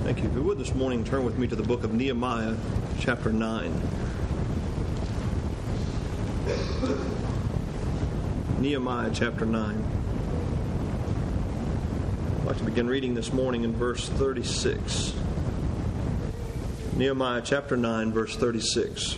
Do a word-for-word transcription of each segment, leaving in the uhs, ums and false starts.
Thank you. If you would this morning, turn with me to the book of Nehemiah, chapter nine. Nehemiah, chapter nine. I'd like to begin reading this morning in verse thirty-six. Nehemiah, chapter nine, verse thirty-six.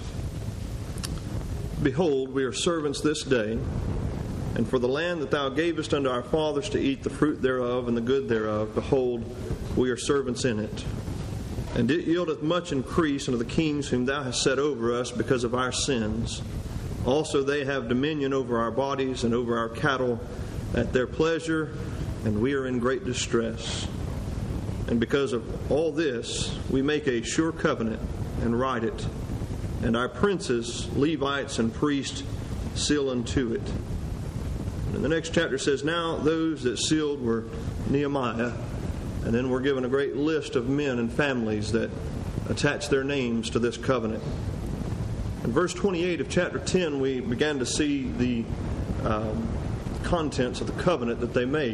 Behold, we are servants this day, and for the land that thou gavest unto our fathers to eat the fruit thereof and the good thereof, behold, we are servants in it. And it yieldeth much increase unto the kings whom thou hast set over us because of our sins. Also they have dominion over our bodies and over our cattle at their pleasure, and we are in great distress. And because of all this, we make a sure covenant and write it, and our princes, Levites, and priests seal unto it. And the next chapter says, Now those that sealed were Nehemiah. And then we're given a great list of men and families that attach their names to this covenant. In verse twenty-eight of chapter ten, we began to see the um, contents of the covenant that they made.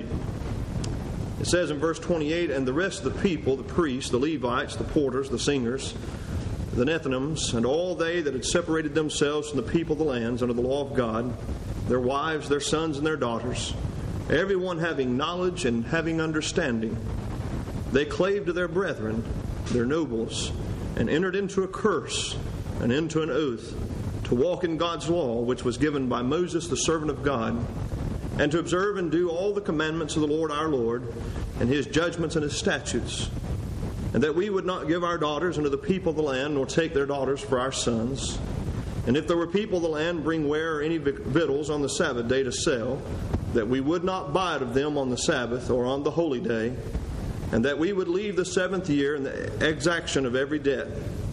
It says in verse twenty-eight, And the rest of the people, the priests, the Levites, the porters, the singers, the Nethinims, and all they that had separated themselves from the people of the lands under the law of God, their wives, their sons, and their daughters, everyone having knowledge and having understanding, they clave to their brethren, their nobles, and entered into a curse and into an oath to walk in God's law, which was given by Moses, the servant of God, and to observe and do all the commandments of the Lord our Lord, and his judgments and his statutes, and that we would not give our daughters unto the people of the land, nor take their daughters for our sons. And if there were people of the land bring ware or any victuals on the Sabbath day to sell, that we would not buy it of them on the Sabbath or on the holy day, and that we would leave the seventh year in the exaction of every debt.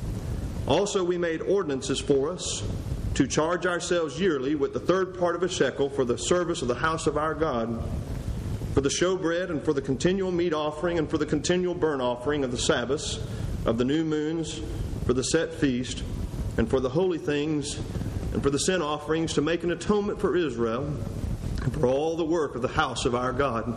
Also we made ordinances for us to charge ourselves yearly with the third part of a shekel for the service of the house of our God, for the showbread and for the continual meat offering and for the continual burnt offering of the Sabbaths, of the new moons, for the set feast, and for the holy things, and for the sin offerings, to make an atonement for Israel, and for all the work of the house of our God.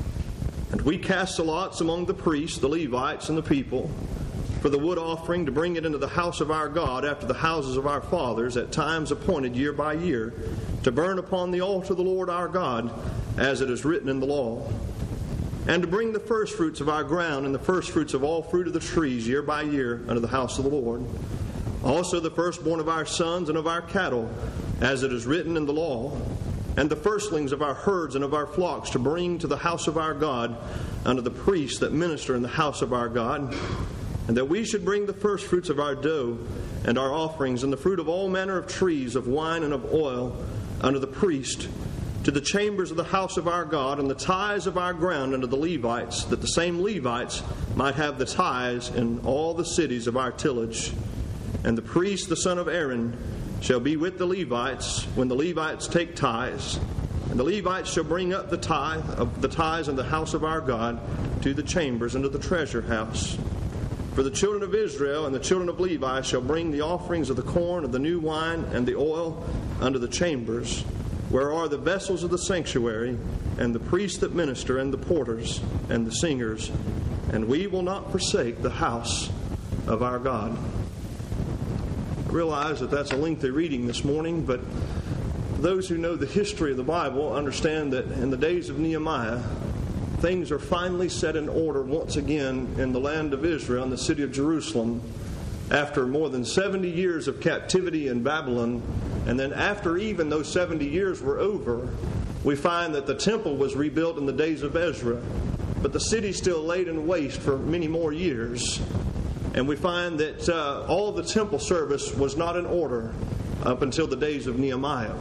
And we cast the lots among the priests, the Levites, and the people, for the wood offering, to bring it into the house of our God after the houses of our fathers, at times appointed year by year, to burn upon the altar of the Lord our God, as it is written in the law. And to bring the firstfruits of our ground and the firstfruits of all fruit of the trees year by year unto the house of the Lord. Also the firstborn of our sons and of our cattle, as it is written in the law, and the firstlings of our herds and of our flocks, to bring to the house of our God unto the priests that minister in the house of our God, and that we should bring the firstfruits of our dough and our offerings, and the fruit of all manner of trees, of wine and of oil, unto the priest, to the chambers of the house of our God, and the tithes of our ground unto the Levites, that the same Levites might have the tithes in all the cities of our tillage. And the priest, the son of Aaron, shall be with the Levites when the Levites take tithes. And the Levites shall bring up the tithe of the tithes in the house of our God to the chambers and to the treasure house. For the children of Israel and the children of Levi shall bring the offerings of the corn, of the new wine, and the oil unto the chambers, where are the vessels of the sanctuary, and the priests that minister, and the porters, and the singers. And we will not forsake the house of our God. I realize that that's a lengthy reading this morning, but those who know the history of the Bible understand that in the days of Nehemiah, things are finally set in order once again in the land of Israel, in the city of Jerusalem, after more than seventy years of captivity in Babylon. And then after even those seventy years were over, we find that the temple was rebuilt in the days of Ezra, but the city still laid in waste for many more years. And we find that uh, all the temple service was not in order up until the days of Nehemiah.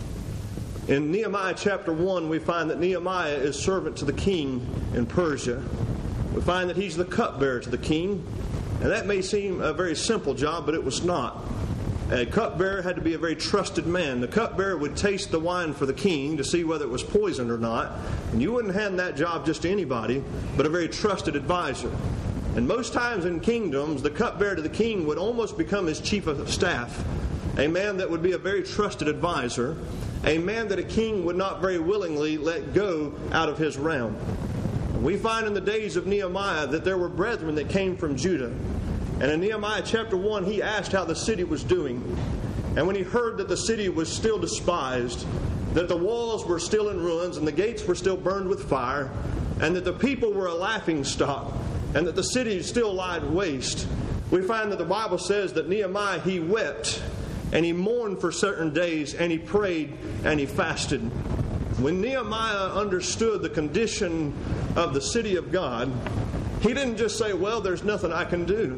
In Nehemiah chapter one, we find that Nehemiah is servant to the king in Persia. We find that he's the cupbearer to the king. And that may seem a very simple job, but it was not. A cupbearer had to be a very trusted man. The cupbearer would taste the wine for the king to see whether it was poisoned or not. And you wouldn't hand that job just to anybody, but a very trusted advisor. And most times in kingdoms, the cupbearer to the king would almost become his chief of staff, a man that would be a very trusted advisor, a man that a king would not very willingly let go out of his realm. We find in the days of Nehemiah that there were brethren that came from Judah. And in Nehemiah chapter one, he asked how the city was doing. And when he heard that the city was still despised, that the walls were still in ruins and the gates were still burned with fire, and that the people were a laughingstock, and that the city still lied waste, we find that the Bible says that Nehemiah, he wept, and he mourned for certain days, and he prayed, and he fasted. When Nehemiah understood the condition of the city of God, he didn't just say, well, there's nothing I can do.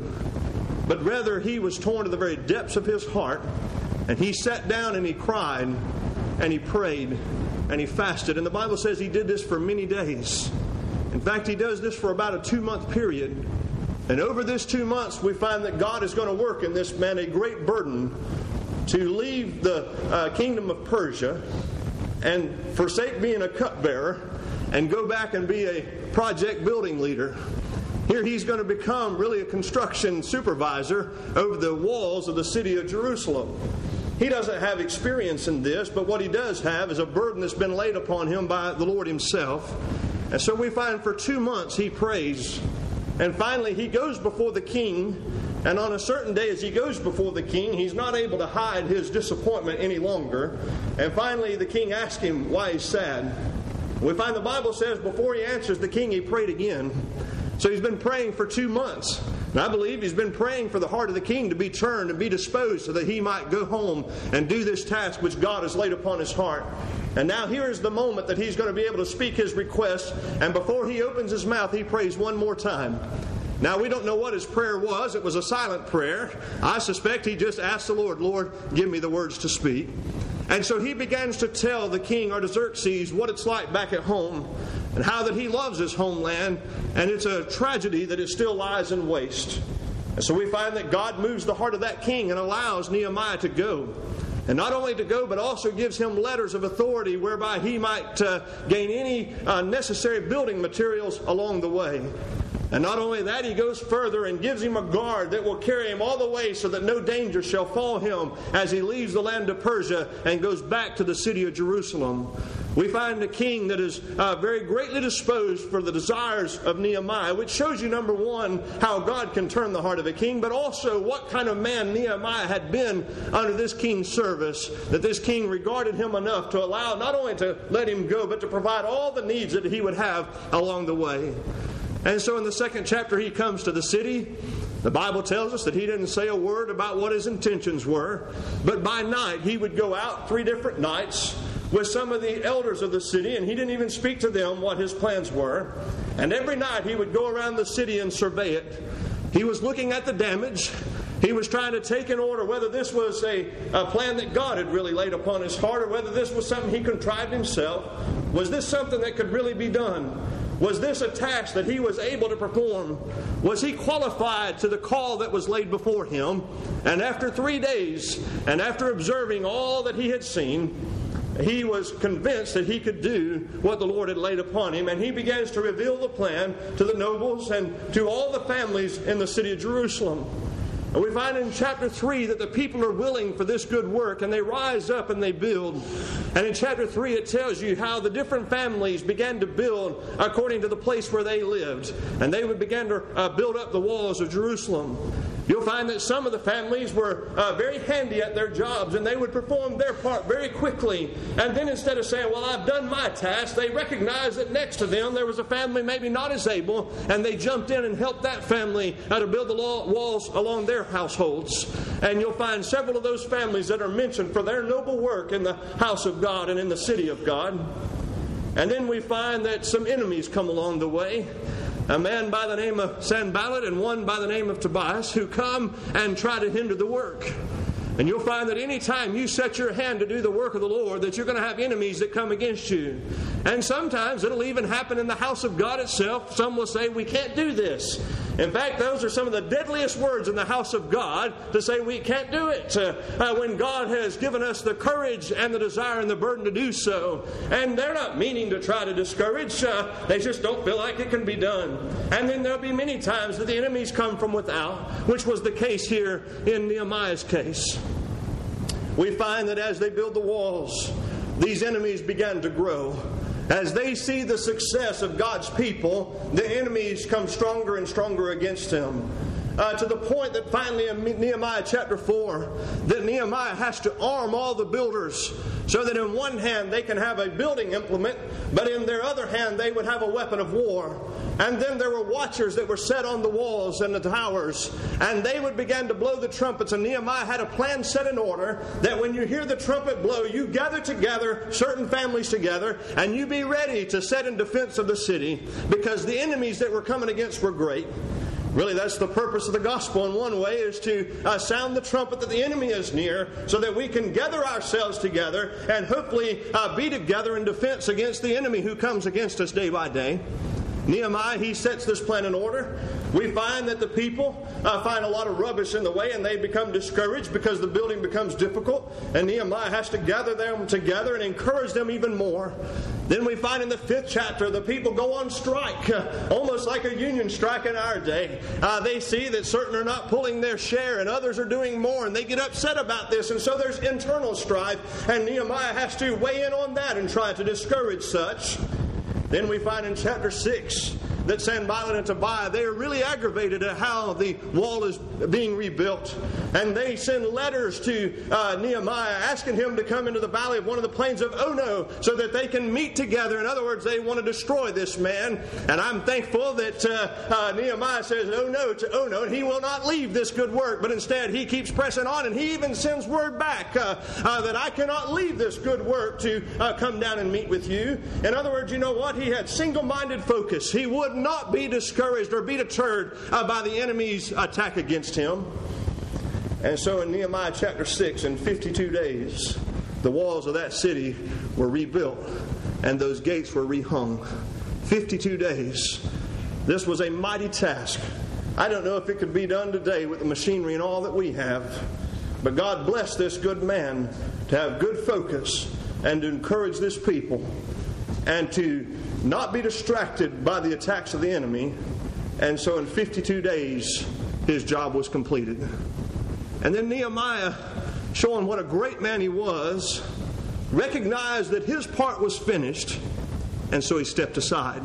But rather, he was torn to the very depths of his heart, and he sat down and he cried, and he prayed, and he fasted. And the Bible says he did this for many days. In fact, he does this for about a two-month period. And over this two months, we find that God is going to work in this man a great burden to leave the uh, kingdom of Persia and forsake being a cupbearer and go back and be a project building leader. Here he's going to become really a construction supervisor over the walls of the city of Jerusalem. He doesn't have experience in this, but what he does have is a burden that's been laid upon him by the Lord himself. And so we find for two months he prays. And finally, he goes before the king, and on a certain day as he goes before the king, he's not able to hide his disappointment any longer. And finally, the king asks him why he's sad. We find the Bible says before he answers the king, he prayed again. So he's been praying for two months. And I believe he's been praying for the heart of the king to be turned and be disposed so that he might go home and do this task which God has laid upon his heart. And now here is the moment that he's going to be able to speak his request. And before he opens his mouth, he prays one more time. Now, we don't know what his prayer was. It was a silent prayer. I suspect he just asked the Lord, Lord, give me the words to speak. And so he begins to tell the king Artaxerxes what it's like back at home and how that he loves his homeland, and it's a tragedy that it still lies in waste. And so we find that God moves the heart of that king and allows Nehemiah to go. And not only to go, but also gives him letters of authority whereby he might uh, gain any uh, necessary building materials along the way. And not only that, he goes further and gives him a guard that will carry him all the way so that no danger shall fall him as he leaves the land of Persia and goes back to the city of Jerusalem. We find a king that is uh, very greatly disposed for the desires of Nehemiah, which shows you, number one, how God can turn the heart of a king, but also what kind of man Nehemiah had been under this king's service, that this king regarded him enough to allow not only to let him go, but to provide all the needs that he would have along the way. And so in the second chapter, he comes to the city. The Bible tells us that he didn't say a word about what his intentions were, but by night he would go out three different nights with some of the elders of the city, and he didn't even speak to them what his plans were. And every night he would go around the city and survey it. He was looking at the damage. He was trying to take in order whether this was a, a plan that God had really laid upon his heart, or whether this was something he contrived himself. Was this something that could really be done? Was this a task that he was able to perform? Was he qualified to the call that was laid before him? And after three days, and after observing all that he had seen, he was convinced that he could do what the Lord had laid upon him. And he begins to reveal the plan to the nobles and to all the families in the city of Jerusalem. And we find in chapter three that the people are willing for this good work, and they rise up and they build. And in chapter three it tells you how the different families began to build according to the place where they lived. And they would begin to uh, build up the walls of Jerusalem. You'll find that some of the families were uh, very handy at their jobs, and they would perform their part very quickly. And then instead of saying, well, I've done my task, they recognized that next to them there was a family maybe not as able, and they jumped in and helped that family uh, to build the walls along their households. And you'll find several of those families that are mentioned for their noble work in the house of God and in the city of God. And then we find that some enemies come along the way. A man by the name of Sanballat and one by the name of Tobias, who come and try to hinder the work. And you'll find that any time you set your hand to do the work of the Lord, that you're going to have enemies that come against you. And sometimes it'll even happen in the house of God itself. Some will say, we can't do this. In fact, those are some of the deadliest words in the house of God, to say we can't do it, uh, uh, when God has given us the courage and the desire and the burden to do so. And they're not meaning to try to discourage. Uh, they just don't feel like it can be done. And then there'll be many times that the enemies come from without, which was the case here in Nehemiah's case. We find that as they build the walls, these enemies began to grow. As they see the success of God's people, the enemies come stronger and stronger against them. Uh, to the point that finally in Nehemiah chapter four, that Nehemiah has to arm all the builders so that in one hand they can have a building implement, but in their other hand they would have a weapon of war. And then there were watchers that were set on the walls and the towers, and they would begin to blow the trumpets. And Nehemiah had a plan set in order that when you hear the trumpet blow, you gather together, certain families together, and you be ready to set in defense of the city, because the enemies that were coming against were great. Really, that's the purpose of the gospel in one way, is to uh, sound the trumpet that the enemy is near, so that we can gather ourselves together and hopefully uh, be together in defense against the enemy who comes against us day by day. Nehemiah, he sets this plan in order. We find that the people uh, find a lot of rubbish in the way, and they become discouraged because the building becomes difficult. And Nehemiah has to gather them together and encourage them even more. Then we find in the fifth chapter, the people go on strike, uh, almost like a union strike in our day. Uh, they see that certain are not pulling their share and others are doing more, and they get upset about this. And so there's internal strife, and Nehemiah has to weigh in on that and try to discourage such. Then we find in chapter six that Sanballat and Tobiah, they are really aggravated at how the wall is being rebuilt. And they send letters to uh, Nehemiah asking him to come into the valley of one of the plains of Ono so that they can meet together. In other words, they want to destroy this man. And I'm thankful that uh, uh, Nehemiah says, oh no, to Ono, and he will not leave this good work. But instead, he keeps pressing on, and he even sends word back uh, uh, that I cannot leave this good work to uh, come down and meet with you. In other words, you know what? He had single-minded focus. He would not be discouraged or be deterred uh, by the enemy's attack against him. And so in Nehemiah chapter six, in fifty-two days, the walls of that city were rebuilt and those gates were rehung. fifty-two days. This was a mighty task. I don't know if it could be done today with the machinery and all that we have, but God blessed this good man to have good focus and to encourage this people and to not be distracted by the attacks of the enemy. And so in fifty-two days, his job was completed. And then Nehemiah, showing what a great man he was, recognized that his part was finished, and so he stepped aside.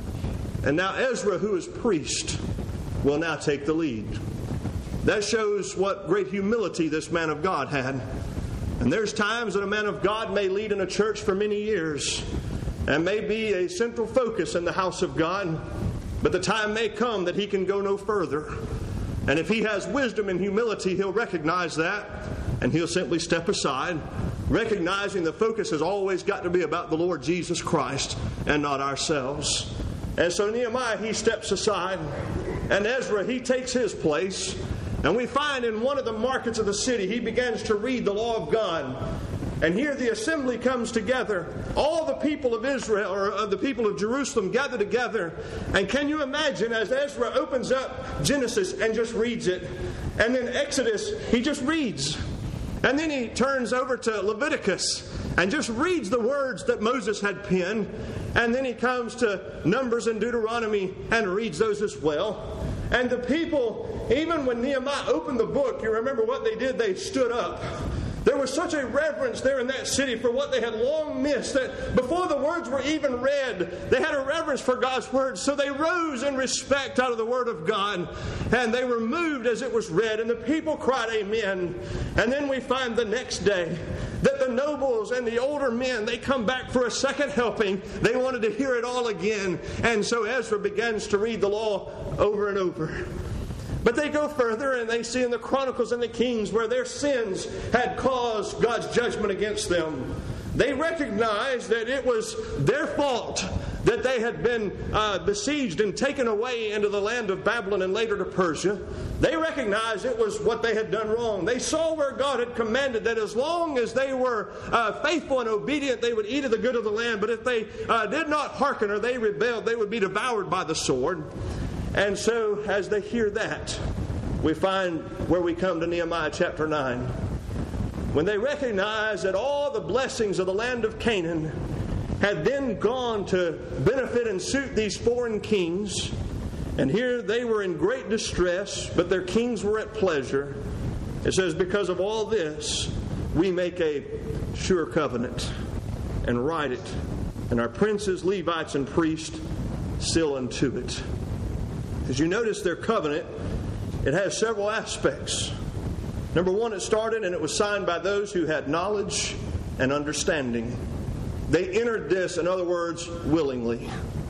And now Ezra, who is priest, will now take the lead. That shows what great humility this man of God had. And there's times that a man of God may lead in a church for many years and may be a central focus in the house of God, but the time may come that he can go no further. And if he has wisdom and humility, he'll recognize that, and he'll simply step aside, recognizing the focus has always got to be about the Lord Jesus Christ and not ourselves. And so Nehemiah, he steps aside, and Ezra, he takes his place. And we find in one of the markets of the city, he begins to read the law of God. And here the assembly comes together. All the people of Israel, or uh, the people of Jerusalem, gather together. And can you imagine as Ezra opens up Genesis and just reads it, and then Exodus, he just reads. And then he turns over to Leviticus and just reads the words that Moses had penned. And then he comes to Numbers and Deuteronomy and reads those as well. And the people, even when Nehemiah opened the book, you remember what they did? They stood up. There was such a reverence there in that city for what they had long missed that before the words were even read, they had a reverence for God's words. So they rose in respect out of the Word of God, and they were moved as it was read, and the people cried amen. And then we find the next day that the nobles and the older men, they come back for a second helping. They wanted to hear it all again. And so Ezra begins to read the law over and over. But they go further and they see in the Chronicles and the Kings where their sins had caused God's judgment against them. They recognized that it was their fault that they had been uh, besieged and taken away into the land of Babylon and later to Persia. They recognized it was what they had done wrong. They saw where God had commanded that as long as they were uh, faithful and obedient, they would eat of the good of the land. But if they uh, did not hearken or they rebelled, they would be devoured by the sword. And so, as they hear that, we find where we come to Nehemiah chapter nine. When they recognize that all the blessings of the land of Canaan had then gone to benefit and suit these foreign kings, and here they were in great distress, but their kings were at pleasure. It says, because of all this, we make a sure covenant and write it and our princes, Levites, and priests seal unto it. As you notice their covenant, it has several aspects. Number one, it started and it was signed by those who had knowledge and understanding. They entered this, in other words, willingly.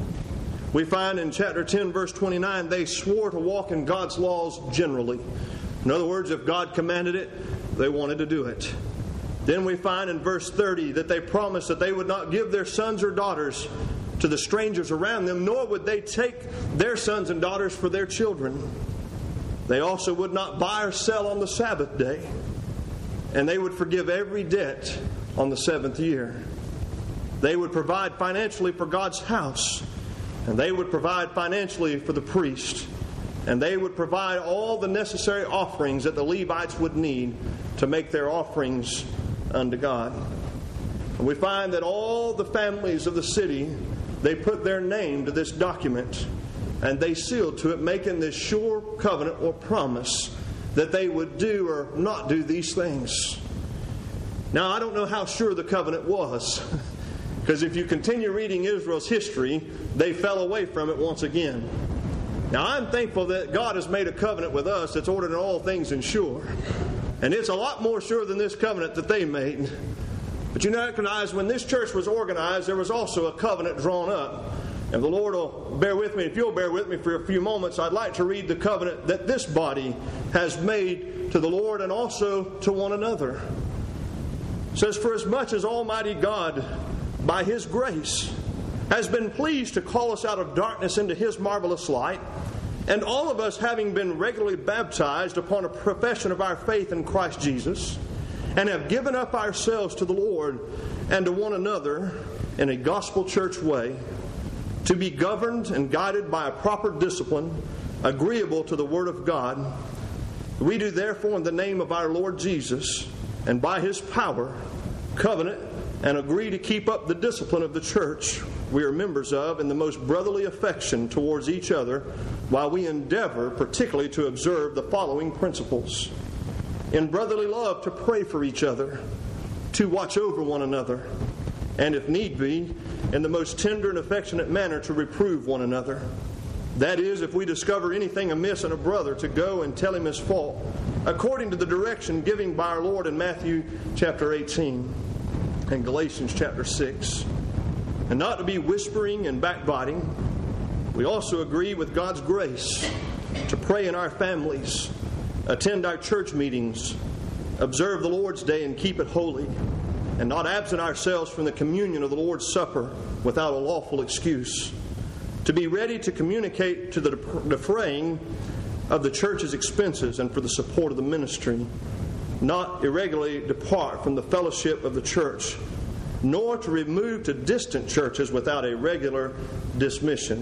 We find in chapter ten, verse twenty-nine, they swore to walk in God's laws generally. In other words, if God commanded it, they wanted to do it. Then we find in verse thirty that they promised that they would not give their sons or daughters to the strangers around them, nor would they take their sons and daughters for their children. They also would not buy or sell on the Sabbath day, and they would forgive every debt on the seventh year. They would provide financially for God's house, and they would provide financially for the priest, and they would provide all the necessary offerings that the Levites would need to make their offerings unto God. And we find that all the families of the city, they put their name to this document, and they sealed to it, making this sure covenant or promise that they would do or not do these things. Now, I don't know how sure the covenant was, because if you continue reading Israel's history, they fell away from it once again. Now, I'm thankful that God has made a covenant with us that's ordered in all things and sure. And it's a lot more sure than this covenant that they made. But you recognize when this church was organized, there was also a covenant drawn up. And the Lord will bear with me. If you'll bear with me for a few moments, I'd like to read the covenant that this body has made to the Lord and also to one another. It says, "For as much as Almighty God, by His grace, has been pleased to call us out of darkness into His marvelous light, and all of us having been regularly baptized upon a profession of our faith in Christ Jesus, and have given up ourselves to the Lord and to one another in a gospel church way, to be governed and guided by a proper discipline, agreeable to the Word of God, we do therefore in the name of our Lord Jesus, and by His power, covenant and agree to keep up the discipline of the church we are members of in the most brotherly affection towards each other, while we endeavor particularly to observe the following principles. In brotherly love to pray for each other, to watch over one another, and if need be, in the most tender and affectionate manner to reprove one another. That is, if we discover anything amiss in a brother, to go and tell him his fault, according to the direction given by our Lord in Matthew chapter eighteen and Galatians chapter six. And not to be whispering and backbiting. We also agree with God's grace to pray in our families, attend our church meetings, observe the Lord's Day and keep it holy, and not absent ourselves from the communion of the Lord's Supper without a lawful excuse. To be ready to communicate to the defraying of the church's expenses and for the support of the ministry. Not irregularly depart from the fellowship of the church, nor to remove to distant churches without a regular dismission.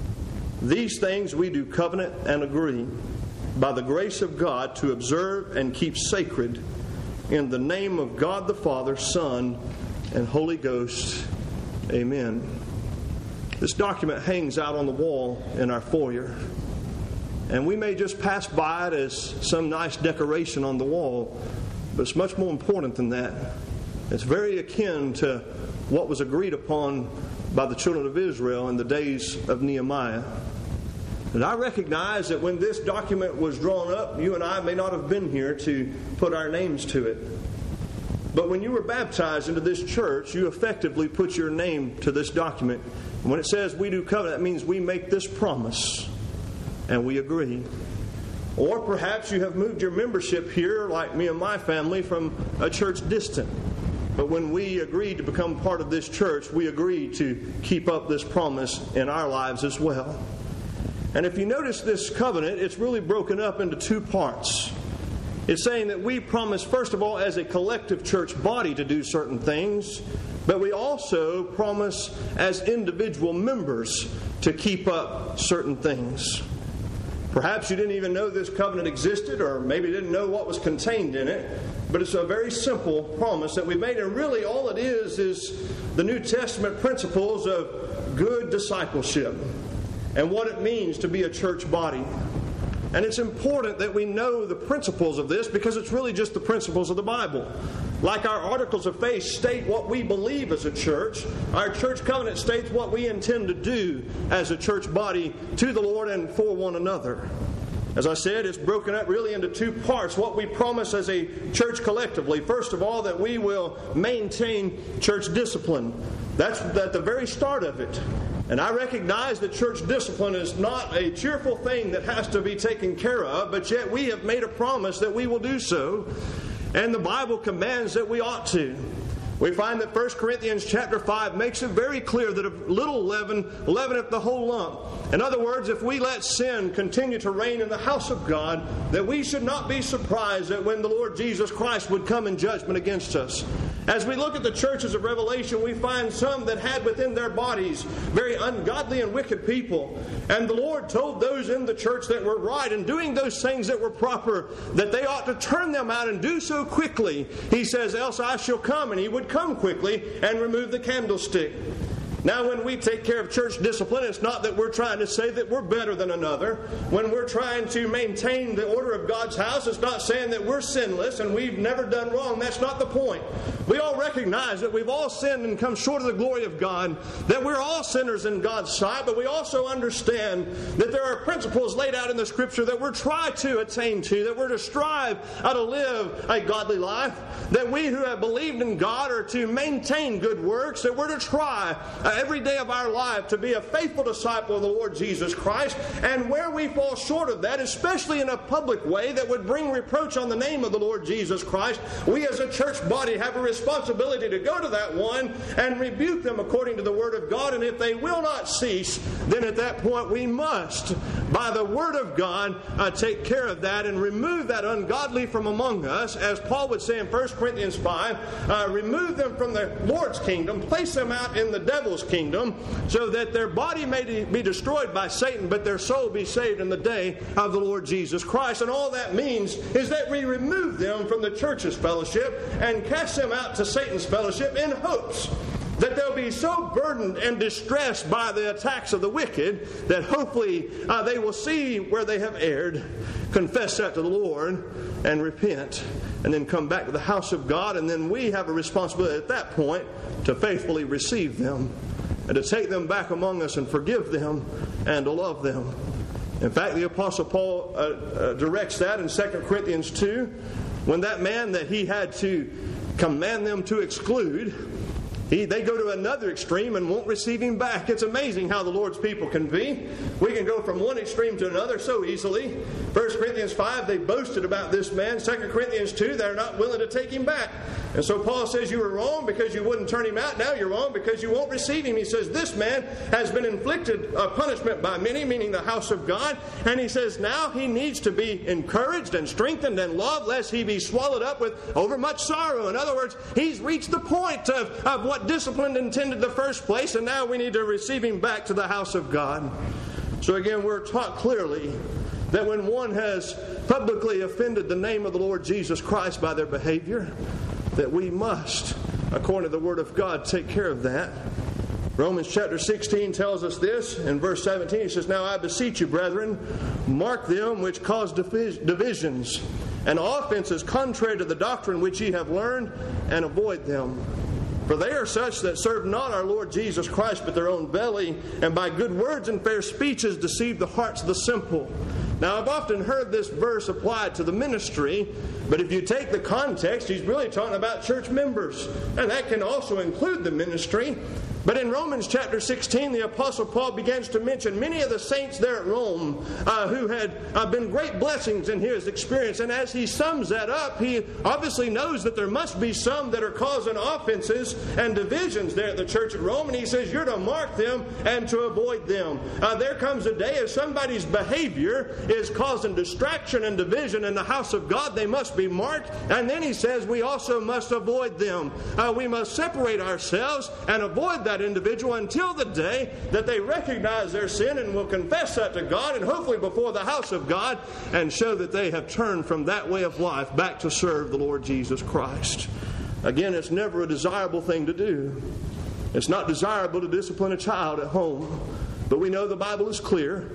These things we do covenant and agree, by the grace of God, to observe and keep sacred, in the name of God the Father, Son, and Holy Ghost. Amen." This document hangs out on the wall in our foyer. And we may just pass by it as some nice decoration on the wall, but it's much more important than that. It's very akin to what was agreed upon by the children of Israel in the days of Nehemiah. And I recognize that when this document was drawn up, you and I may not have been here to put our names to it. But when you were baptized into this church, you effectively put your name to this document. And when it says we do covenant, that means we make this promise and we agree. Or perhaps you have moved your membership here, like me and my family, from a church distant. But when we agreed to become part of this church, we agreed to keep up this promise in our lives as well. And if you notice this covenant, it's really broken up into two parts. It's saying that we promise, first of all, as a collective church body to do certain things, but we also promise as individual members to keep up certain things. Perhaps you didn't even know this covenant existed, or maybe didn't know what was contained in it, but it's a very simple promise that we made, and really all it is is the New Testament principles of good discipleship and what it means to be a church body. And it's important that we know the principles of this, because it's really just the principles of the Bible. Like our articles of faith state what we believe as a church, our church covenant states what we intend to do as a church body to the Lord and for one another. As I said, it's broken up really into two parts. What we promise as a church collectively. First of all, that we will maintain church discipline. That's at the very start of it. And I recognize that church discipline is not a cheerful thing that has to be taken care of, but yet we have made a promise that we will do so. And the Bible commands that we ought to. We find that First Corinthians chapter five makes it very clear that a little leaven leaveneth the whole lump. In other words, if we let sin continue to reign in the house of God, that we should not be surprised that when the Lord Jesus Christ would come in judgment against us. As we look at the churches of Revelation, we find some that had within their bodies very ungodly and wicked people. And the Lord told those in the church that were right and doing those things that were proper, that they ought to turn them out and do so quickly. He says, else I shall come, and He would come quickly and remove the candlestick. Now, when we take care of church discipline, it's not that we're trying to say that we're better than another. When we're trying to maintain the order of God's house, it's not saying that we're sinless and we've never done wrong. That's not the point. We all recognize that we've all sinned and come short of the glory of God, that we're all sinners in God's sight, but we also understand that there are principles laid out in the Scripture that we're trying to attain to, that we're to strive how to live a godly life, that we who have believed in God are to maintain good works, that we're to try every day of our life to be a faithful disciple of the Lord Jesus Christ. And where we fall short of that, especially in a public way that would bring reproach on the name of the Lord Jesus Christ, we as a church body have a responsibility to go to that one and rebuke them according to the Word of God. And if they will not cease, then at that point we must, by the Word of God, uh, take care of that and remove that ungodly from among us. As Paul would say in First Corinthians five, uh, remove them from the Lord's kingdom, place them out in the devil's kingdom, so that their body may be destroyed by Satan, but their soul be saved in the day of the Lord Jesus Christ. And all that means is that we remove them from the church's fellowship and cast them out to Satan's fellowship in hopes that they'll be so burdened and distressed by the attacks of the wicked that hopefully uh, they will see where they have erred, confess that to the Lord, and repent, and then come back to the house of God. And then we have a responsibility at that point to faithfully receive them and to take them back among us and forgive them and to love them. In fact, the Apostle Paul uh, uh, directs that in Second Corinthians two, when that man that he had to command them to exclude, He, they go to another extreme and won't receive him back. It's amazing how the Lord's people can be. We can go from one extreme to another so easily. First Corinthians five, they boasted about this man. Second Corinthians two, they're not willing to take him back. And so Paul says, you were wrong because you wouldn't turn him out. Now you're wrong because you won't receive him. He says, this man has been inflicted a punishment by many, meaning the house of God. And he says, now he needs to be encouraged and strengthened and loved, lest he be swallowed up with overmuch sorrow. In other words, he's reached the point of, of what discipline intended in the first place, and now we need to receive him back to the house of God. So again, we're taught clearly that when one has publicly offended the name of the Lord Jesus Christ by their behavior, that we must, according to the Word of God, take care of that. Romans chapter sixteen tells us this. In verse seventeen, it says, now I beseech you, brethren, mark them which cause divisions and offenses contrary to the doctrine which ye have learned, and avoid them. For they are such that serve not our Lord Jesus Christ, but their own belly, and by good words and fair speeches deceive the hearts of the simple. Now, I've often heard this verse applied to the ministry, but if you take the context, he's really talking about church members, and that can also include the ministry. But in Romans chapter sixteen, the Apostle Paul begins to mention many of the saints there at Rome uh, who had uh, been great blessings in his experience. And as he sums that up, he obviously knows that there must be some that are causing offenses and divisions there at the church at Rome. And he says, you're to mark them and to avoid them. Uh, there comes a day if somebody's behavior is causing distraction and division in the house of God, they must be marked. And then he says we also must avoid them. Uh, we must separate ourselves and avoid that individual until the day that they recognize their sin and will confess that to God, and hopefully before the house of God, and show that they have turned from that way of life back to serve the Lord Jesus Christ. Again, it's never a desirable thing to do. It's not desirable to discipline a child at home, but we know the Bible is clear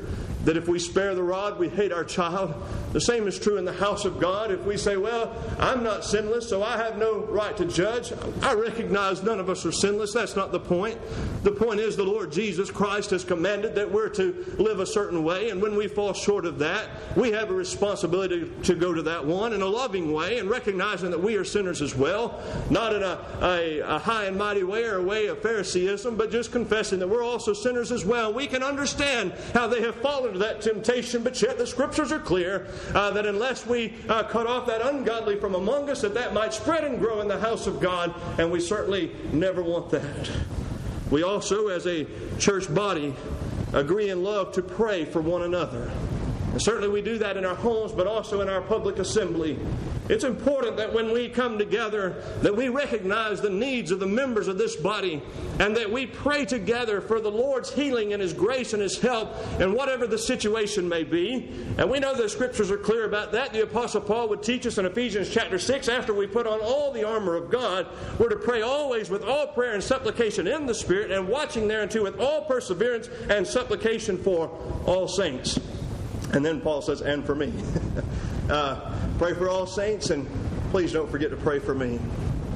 that if we spare the rod, we hate our child. The same is true in the house of God. If we say, well, I'm not sinless, so I have no right to judge. I recognize none of us are sinless. That's not the point. The point is the Lord Jesus Christ has commanded that we're to live a certain way, and when we fall short of that, we have a responsibility to go to that one in a loving way and recognizing that we are sinners as well, not in a, a, a high and mighty way or a way of Phariseeism, but just confessing that we're also sinners as well. We can understand how they have fallen to that temptation, but yet the Scriptures are clear uh, that unless we uh, cut off that ungodly from among us, that that might spread and grow in the house of God, and we certainly never want that. We also, as a church body, agree in love to pray for one another. And certainly we do that in our homes, but also in our public assembly. It's important that when we come together, that we recognize the needs of the members of this body, and that we pray together for the Lord's healing and His grace and His help in whatever the situation may be. And we know the Scriptures are clear about that. The Apostle Paul would teach us in Ephesians chapter six, after we put on all the armor of God, we're to pray always with all prayer and supplication in the Spirit, and watching thereunto with all perseverance and supplication for all saints. And then Paul says, and for me. uh, pray for all saints, and please don't forget to pray for me.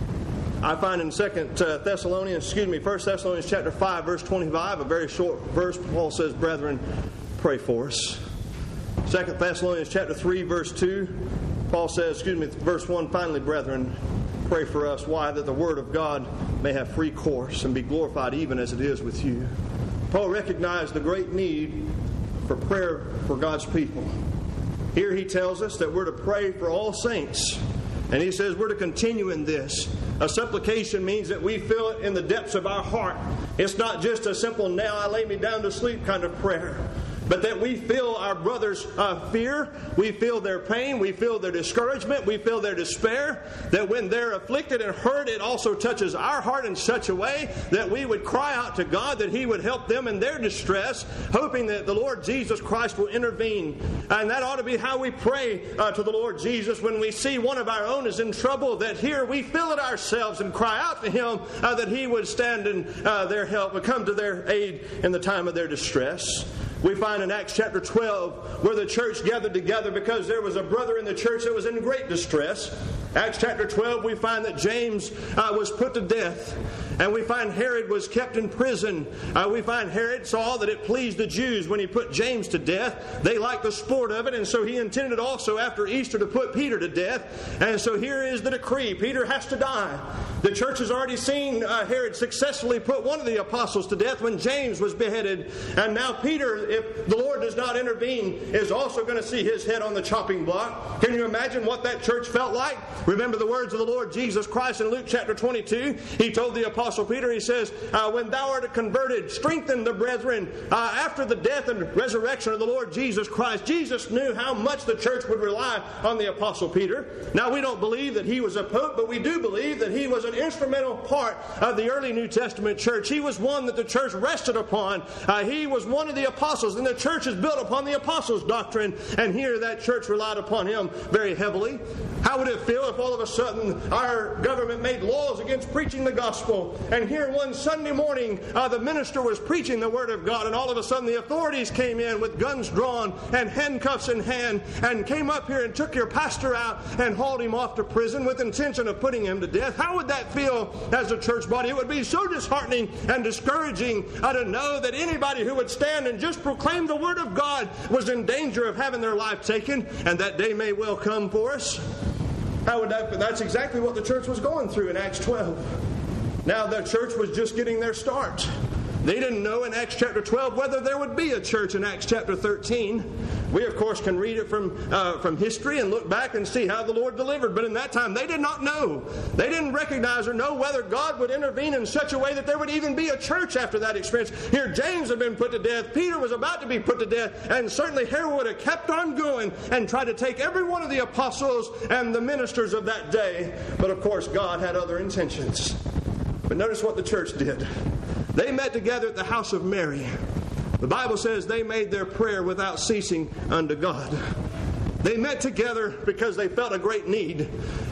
I find in Second Thessalonians, excuse me, First Thessalonians chapter five, verse twenty-five, a very short verse. Paul says, brethren, pray for us. Second Thessalonians chapter three, verse two, Paul says, excuse me, verse one, finally, brethren, pray for us. Why? That the word of God may have free course and be glorified even as it is with you. Paul recognized the great need for prayer for God's people. Here he tells us that we're to pray for all saints. And he says we're to continue in this. A supplication means that we feel it in the depths of our heart. It's not just a simple, now I lay me down to sleep kind of prayer. But that we feel our brothers' uh, fear, we feel their pain, we feel their discouragement, we feel their despair, that when they're afflicted and hurt, it also touches our heart in such a way that we would cry out to God that He would help them in their distress, hoping that the Lord Jesus Christ will intervene. And that ought to be how we pray uh, to the Lord Jesus when we see one of our own is in trouble, that here we feel it ourselves and cry out to Him uh, that He would stand in uh, their help and come to their aid in the time of their distress. We find in Acts chapter twelve where the church gathered together because there was a brother in the church that was in great distress. Acts chapter twelve, we find that James uh, was put to death. And we find Herod was kept in prison. Uh, we find Herod saw that it pleased the Jews when he put James to death. They liked the sport of it, and so he intended also after Easter to put Peter to death. And so here is the decree. Peter has to die. The church has already seen uh, Herod successfully put one of the apostles to death when James was beheaded. And now Peter, if the Lord does not intervene, is also going to see his head on the chopping block. Can you imagine what that church felt like? Remember the words of the Lord Jesus Christ in Luke chapter twenty-two. He told the apostle Apostle Peter, he says, uh, when thou art converted, strengthen the brethren. Uh, after the death and resurrection of the Lord Jesus Christ, Jesus knew how much the church would rely on the Apostle Peter. Now, we don't believe that he was a pope, but we do believe that he was an instrumental part of the early New Testament church. He was one that the church rested upon. Uh, he was one of the apostles, and the church is built upon the apostles' doctrine, and here that church relied upon him very heavily. How would it feel if all of a sudden our government made laws against preaching the gospel? And here one Sunday morning, uh, the minister was preaching the Word of God, and all of a sudden the authorities came in with guns drawn and handcuffs in hand and came up here and took your pastor out and hauled him off to prison with intention of putting him to death. How would that feel as a church body? It would be so disheartening and discouraging uh, to know that anybody who would stand and just proclaim the Word of God was in danger of having their life taken, and that day may well come for us. How would that? That's exactly what the church was going through in Acts twelve. Now, the church was just getting their start. They didn't know in Acts chapter twelve whether there would be a church in Acts chapter thirteen. We, of course, can read it from uh, from history and look back and see how the Lord delivered. But in that time, they did not know. They didn't recognize or know whether God would intervene in such a way that there would even be a church after that experience. Here, James had been put to death. Peter was about to be put to death. And certainly Herod would have kept on going and tried to take every one of the apostles and the ministers of that day. But, of course, God had other intentions. But notice what the church did. They met together at the house of Mary. The Bible says they made their prayer without ceasing unto God. They met together because they felt a great need.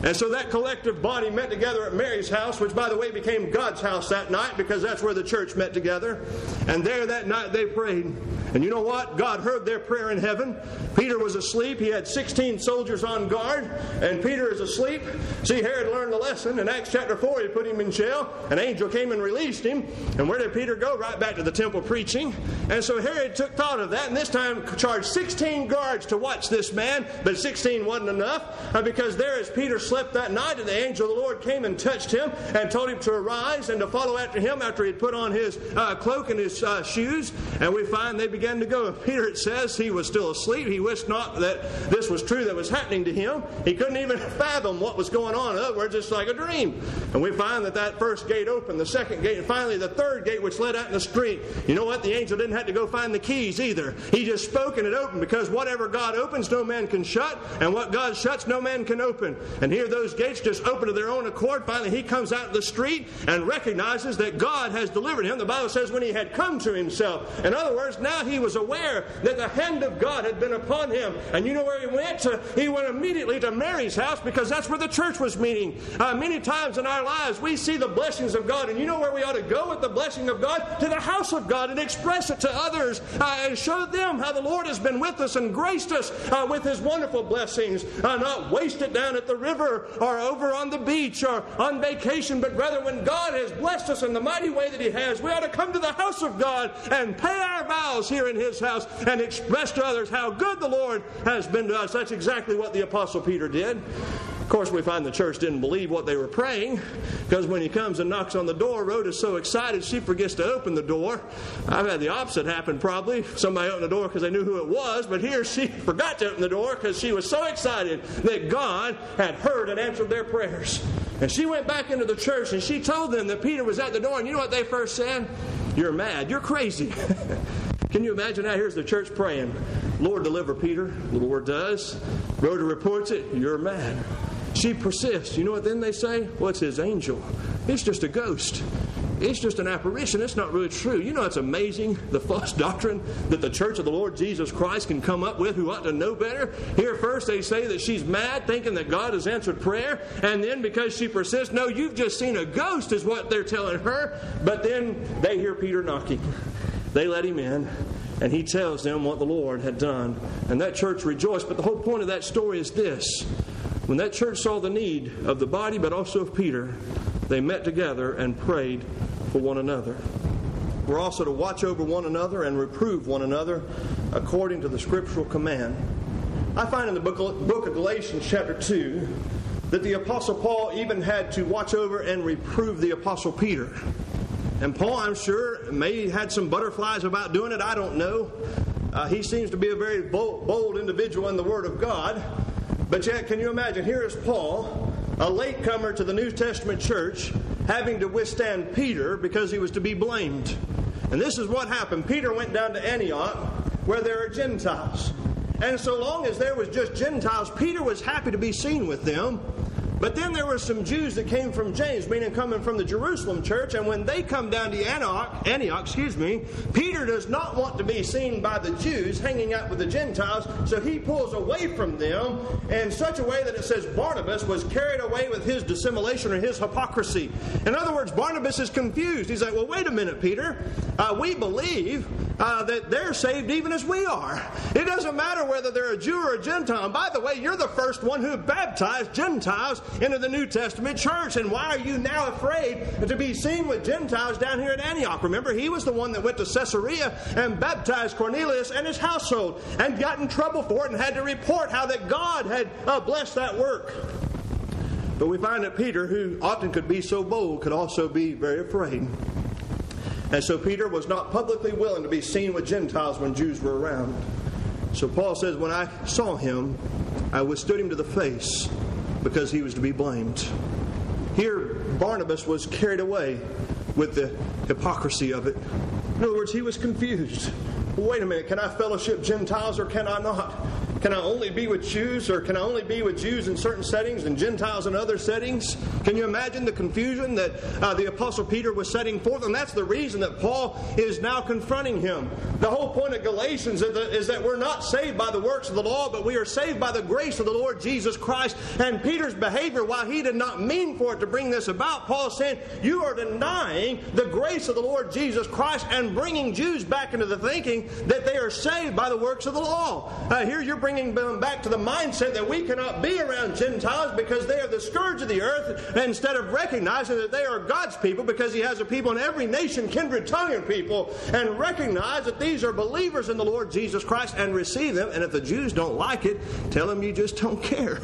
And so that collective body met together at Mary's house, which, by the way, became God's house that night because that's where the church met together. And there that night they prayed. And you know what? God heard their prayer in heaven. Peter was asleep. He had sixteen soldiers on guard, and Peter is asleep. See, Herod learned the lesson. In Acts chapter four, he put him in jail. An angel came and released him. And where did Peter go? Right back to the temple preaching. And so Herod took thought of that, and this time charged sixteen guards to watch this man. But sixteen wasn't enough, because there as Peter slept that night, and the angel of the Lord came and touched him and told him to arise and to follow after him after he had put on his uh, cloak and his uh, shoes. And we find they began to go. And Peter, it says, he was still asleep. He wished not that this was true that was happening to him. He couldn't even fathom what was going on. In other words, it's like a dream. And we find that that first gate opened, the second gate, and finally the third gate, which led out in the street. You know what? The angel didn't have to go find the keys either. He just spoke and it opened, because whatever God opens, no man can shut, and what God shuts, no man can open. And here those gates just open of their own accord. Finally, he comes out in the street and recognizes that God has delivered him. The Bible says when he had come to himself. In other words, now he was aware that the hand of God had been upon him. And you know where he went? To, he went immediately to Mary's house, because that's where the church was meeting. Uh, many times in our lives, we see the blessings of God. And you know where we ought to go with the blessing of God? To the house of God, and express it to others, uh, and show them how the Lord has been with us and graced us uh, with his wonderful blessings. Uh, not waste it down at the river or over on the beach or on vacation, but rather when God has blessed us in the mighty way that he has, we ought to come to the house of God and pay our vows here in his house and express to others how good the Lord has been to us. That's exactly what the Apostle Peter did. Of course, we find the church didn't believe what they were praying, because when he comes and knocks on the door, Rhoda's so excited she forgets to open the door. I've had the opposite happen probably. Somebody opened the door because they knew who it was, but here she forgot to open the door because she was so excited that God had heard and answered their prayers. And she went back into the church and she told them that Peter was at the door, and you know what they first said? You're mad. You're crazy. Can you imagine that? Here's the church praying, Lord, deliver Peter. The Lord does. Rhoda reports it. You're mad. She persists. You know what then they say? Well, it's his angel. It's just a ghost. It's just an apparition. It's not really true. You know, it's amazing, the false doctrine that the church of the Lord Jesus Christ can come up with, who ought to know better. Here first they say that she's mad, thinking that God has answered prayer. And then because she persists, no, you've just seen a ghost is what they're telling her. But then they hear Peter knocking. They let him in, and he tells them what the Lord had done. And that church rejoiced. But the whole point of that story is this. When that church saw the need of the body, but also of Peter, they met together and prayed for one another. We're also to watch over one another and reprove one another according to the scriptural command. I find in the book of Galatians chapter two that the Apostle Paul even had to watch over and reprove the Apostle Peter. And Paul, I'm sure, may have had some butterflies about doing it. I don't know. Uh, he seems to be a very bold, bold individual in the Word of God. But yet, can you imagine, here is Paul, a latecomer to the New Testament church, having to withstand Peter because he was to be blamed. And this is what happened. Peter went down to Antioch, where there are Gentiles. And so long as there was just Gentiles, Peter was happy to be seen with them. But then there were some Jews that came from James, meaning coming from the Jerusalem church, and when they come down to Antioch, Antioch, excuse me, Peter does not want to be seen by the Jews hanging out with the Gentiles, so he pulls away from them in such a way that it says Barnabas was carried away with his dissimulation or his hypocrisy. In other words, Barnabas is confused. He's like, well, wait a minute, Peter. Uh, we believe uh, that they're saved even as we are. It doesn't matter whether they're a Jew or a Gentile. And by the way, you're the first one who baptized Gentiles into the New Testament church. And why are you now afraid to be seen with Gentiles down here at Antioch? Remember, he was the one that went to Caesarea and baptized Cornelius and his household and got in trouble for it and had to report how that God had uh, blessed that work. But we find that Peter, who often could be so bold, could also be very afraid. And so Peter was not publicly willing to be seen with Gentiles when Jews were around. So Paul says, when I saw him, I withstood him to the face, because he was to be blamed. Here, Barnabas was carried away with the hypocrisy of it. In other words, he was confused. Well, wait a minute, can I fellowship Gentiles or can I not? Can I only be with Jews, or can I only be with Jews in certain settings and Gentiles in other settings? Can you imagine the confusion that uh, the Apostle Peter was setting forth? And that's the reason that Paul is now confronting him. The whole point of Galatians is that, is that we're not saved by the works of the law, but we are saved by the grace of the Lord Jesus Christ. And Peter's behavior, while he did not mean for it to bring this about, Paul's saying, you are denying the grace of the Lord Jesus Christ and bringing Jews back into the thinking that they are saved by the works of the law. Uh, here you're bringing them back to the mindset that we cannot be around Gentiles because they are the scourge of the earth, instead of recognizing that they are God's people, because He has a people in every nation, kindred, tongue, and people, and recognize that these are believers in the Lord Jesus Christ and receive them. And if the Jews don't like it, tell them you just don't care.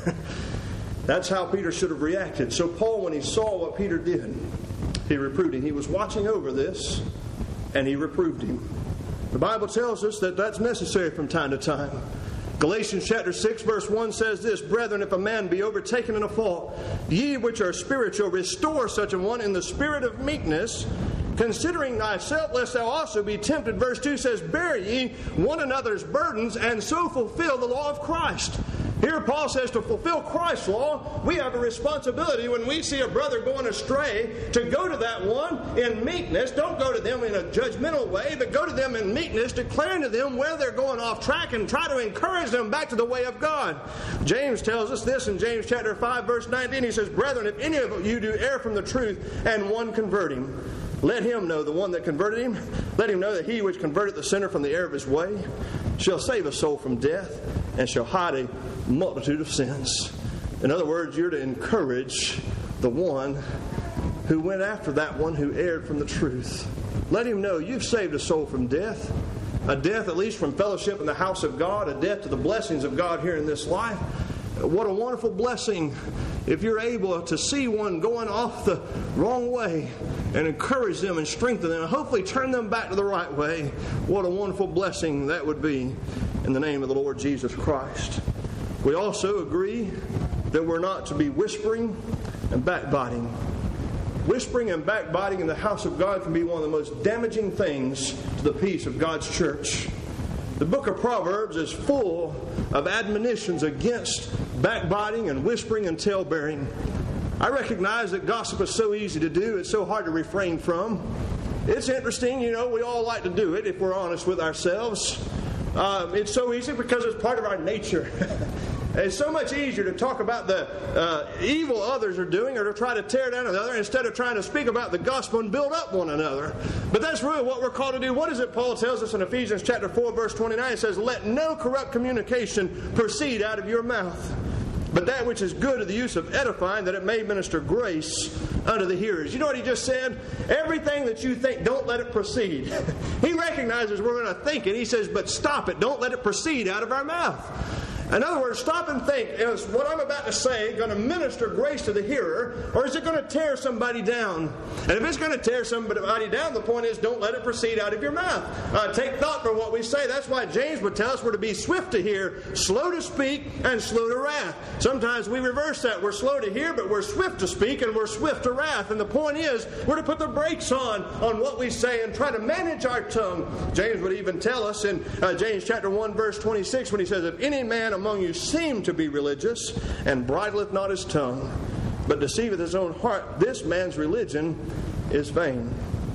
That's how Peter should have reacted. So Paul, when he saw what Peter did, he reproved him. He was watching over this, and he reproved him. The Bible tells us that that's necessary from time to time. Galatians chapter six verse one says this, Brethren, if a man be overtaken in a fault, ye which are spiritual, restore such a one in the spirit of meekness, considering thyself, lest thou also be tempted. Verse two says, Bear ye one another's burdens, and so fulfill the law of Christ. Here Paul says to fulfill Christ's law, we have a responsibility when we see a brother going astray to go to that one in meekness. Don't go to them in a judgmental way, but go to them in meekness, declaring to them where they're going off track and try to encourage them back to the way of God. James tells us this in James chapter five verse nineteen. He says, Brethren, if any of you do err from the truth, and one convert him, let him know, the one that converted him, let him know that he which converted the sinner from the error of his way shall save a soul from death, and shall hide a multitude of sins. In other words, you're to encourage the one who went after that one who erred from the truth. Let him know you've saved a soul from death, a death at least from fellowship in the house of God, a death to the blessings of God here in this life. What a wonderful blessing if you're able to see one going off the wrong way and encourage them and strengthen them and hopefully turn them back to the right way. What a wonderful blessing that would be in the name of the Lord Jesus Christ. We also agree that we're not to be whispering and backbiting. Whispering and backbiting in the house of God can be one of the most damaging things to the peace of God's church. The book of Proverbs is full of admonitions against backbiting and whispering and talebearing. I recognize that gossip is so easy to do, it's so hard to refrain from. It's interesting, you know, we all like to do it if we're honest with ourselves. Uh, it's so easy because it's part of our nature. It's so much easier to talk about the uh, evil others are doing or to try to tear down another instead of trying to speak about the gospel and build up one another. But that's really what we're called to do. What is it Paul tells us in Ephesians chapter four, verse twenty-nine? It says, Let no corrupt communication proceed out of your mouth, but that which is good to the use of edifying, that it may minister grace unto the hearers. You know what he just said? Everything that you think, don't let it proceed. He recognizes we're going to think it. He says, but stop it. Don't let it proceed out of our mouth. In other words, stop and think, is what I'm about to say going to minister grace to the hearer, or is it going to tear somebody down? And if it's going to tear somebody down, the point is don't let it proceed out of your mouth. Uh, take thought for what we say. That's why James would tell us we're to be swift to hear, slow to speak, and slow to wrath. Sometimes we reverse that. We're slow to hear, but we're swift to speak, and we're swift to wrath. And the point is we're to put the brakes on on what we say and try to manage our tongue. James would even tell us in uh, James chapter one, verse twenty-six, when he says, If any man among you seem to be religious, and bridleth not his tongue, but deceiveth his own heart, this man's religion is vain.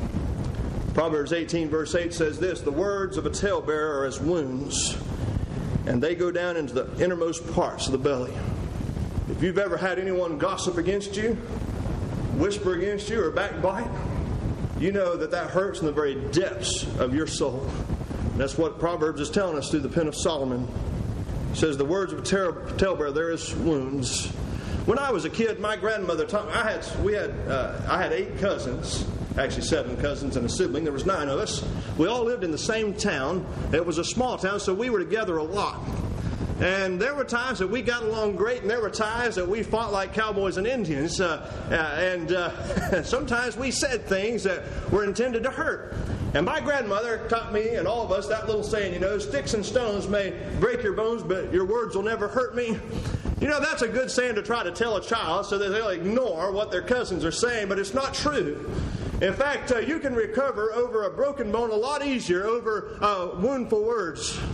Proverbs eighteen verse eight says this, The words of a talebearer are as wounds, and they go down into the innermost parts of the belly. If you've ever had anyone gossip against you, whisper against you, or backbite, you know that that hurts in the very depths of your soul. And that's what Proverbs is telling us through the pen of Solomon. It says, the words of a talebearer, there is wounds. When I was a kid, my grandmother taught me, I had, we had, uh, I had eight cousins, actually seven cousins and a sibling. There was nine of us. We all lived in the same town. It was a small town, so we were together a lot. And there were times that we got along great, and there were times that we fought like cowboys and Indians. Uh, uh, and uh, sometimes we said things that were intended to hurt. And my grandmother taught me and all of us that little saying, you know, sticks and stones may break your bones, but your words will never hurt me. You know, that's a good saying to try to tell a child so that they'll ignore what their cousins are saying, but it's not true. In fact, uh, you can recover over a broken bone a lot easier over uh, woundful words.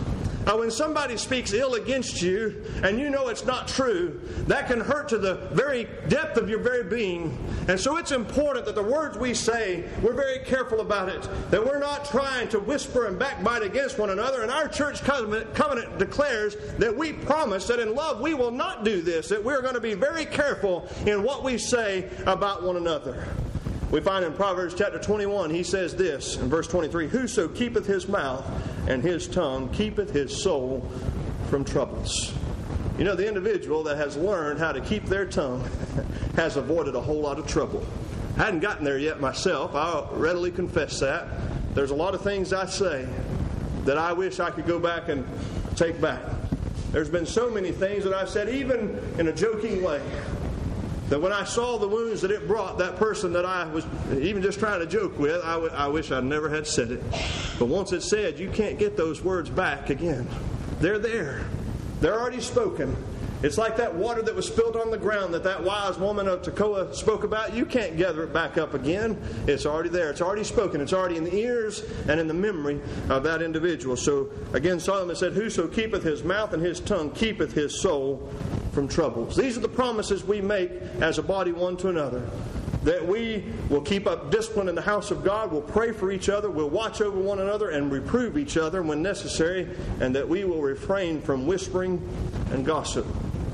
uh, when somebody speaks ill against you and you know it's not true, that can hurt to the very depth of your very being. And so it's important that the words we say, we're very careful about it, that we're not trying to whisper and backbite against one another. And our church covenant, covenant declares that we promise that in love we will not do this, that we're going to be very careful in what we say about one another. We find in Proverbs chapter twenty-one, he says this in verse twenty-three, "Whoso keepeth his mouth and his tongue keepeth his soul from troubles." You know, the individual that has learned how to keep their tongue has avoided a whole lot of trouble. I hadn't gotten there yet myself. I'll readily confess that. There's a lot of things I say that I wish I could go back and take back. There's been so many things that I've said, even in a joking way, that when I saw the wounds that it brought that person that I was even just trying to joke with, I, w- I wish I never had said it. But once it's said, you can't get those words back again. They're there. They're already spoken. It's like that water that was spilled on the ground that that wise woman of Tekoa spoke about. You can't gather it back up again. It's already there. It's already spoken. It's already in the ears and in the memory of that individual. So again, Solomon said, "Whoso keepeth his mouth and his tongue keepeth his soul from troubles." These are the promises we make as a body one to another. That we will keep up discipline in the house of God, we'll pray for each other, we'll watch over one another and reprove each other when necessary, and that we will refrain from whispering and gossip.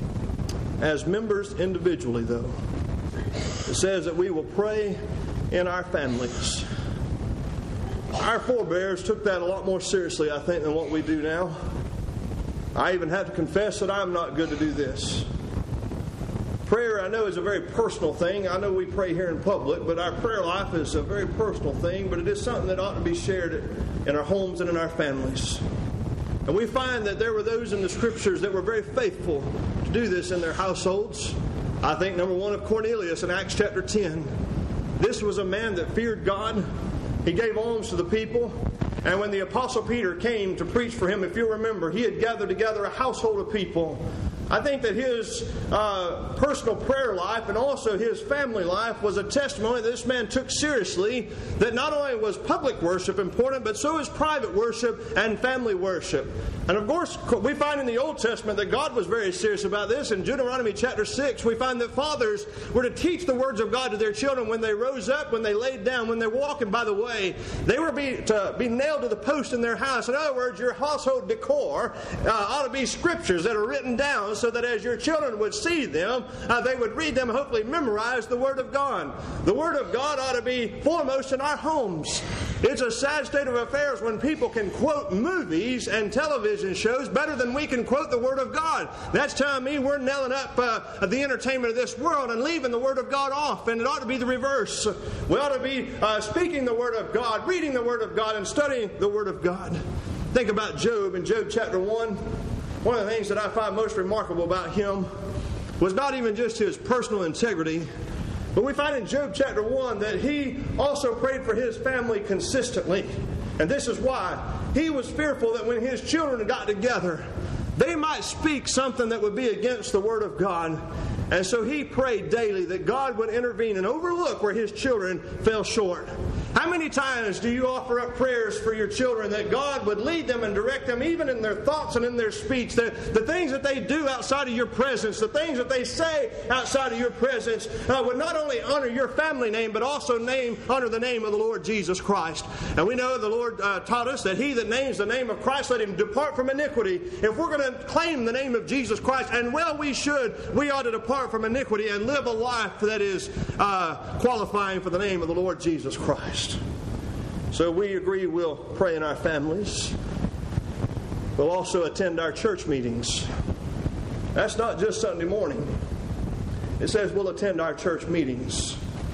As members individually, though, it says that we will pray in our families. Our forebears took that a lot more seriously, I think, than what we do now. I even have to confess that I'm not good to do this. Prayer, I know, is a very personal thing. I know we pray here in public, but our prayer life is a very personal thing, but it is something that ought to be shared in our homes and in our families. And we find that there were those in the Scriptures that were very faithful to do this in their households. I think number one of Cornelius in Acts chapter ten. This was a man that feared God. He gave alms to the people. And when the Apostle Peter came to preach for him, if you remember, he had gathered together a household of people. I think that his uh, personal prayer life and also his family life was a testimony that this man took seriously, that not only was public worship important, but so is private worship and family worship. And of course, we find in the Old Testament that God was very serious about this. In Deuteronomy chapter six, we find that fathers were to teach the words of God to their children when they rose up, when they laid down, when they're walking by the way. They were be, to be nailed to the post in their house. In other words, your household decor uh, ought to be scriptures that are written down, so that as your children would see them, uh, they would read them and hopefully memorize the Word of God. The Word of God ought to be foremost in our homes. It's a sad state of affairs when people can quote movies and television shows better than we can quote the Word of God. That's telling me we're nailing up uh, the entertainment of this world and leaving the Word of God off, and it ought to be the reverse. We ought to be uh, speaking the Word of God, reading the Word of God, and studying the Word of God. Think about Job in Job chapter one. One of the things that I find most remarkable about him was not even just his personal integrity, but we find in Job chapter one that he also prayed for his family consistently. And this is why. He was fearful that when his children got together, they might speak something that would be against the Word of God. And so he prayed daily that God would intervene and overlook where his children fell short. How many times do you offer up prayers for your children that God would lead them and direct them even in their thoughts and in their speech? The, the things that they do outside of your presence, the things that they say outside of your presence uh, would not only honor your family name, but also name honor the name of the Lord Jesus Christ. And we know the Lord uh, taught us that he that names the name of Christ, let him depart from iniquity. If we're going to claim the name of Jesus Christ, and well we should, we ought to depart from iniquity and live a life that is uh, qualifying for the name of the Lord Jesus Christ. So we agree we'll pray in our families. We'll also attend our church meetings. That's not just Sunday morning. It says we'll attend our church meetings.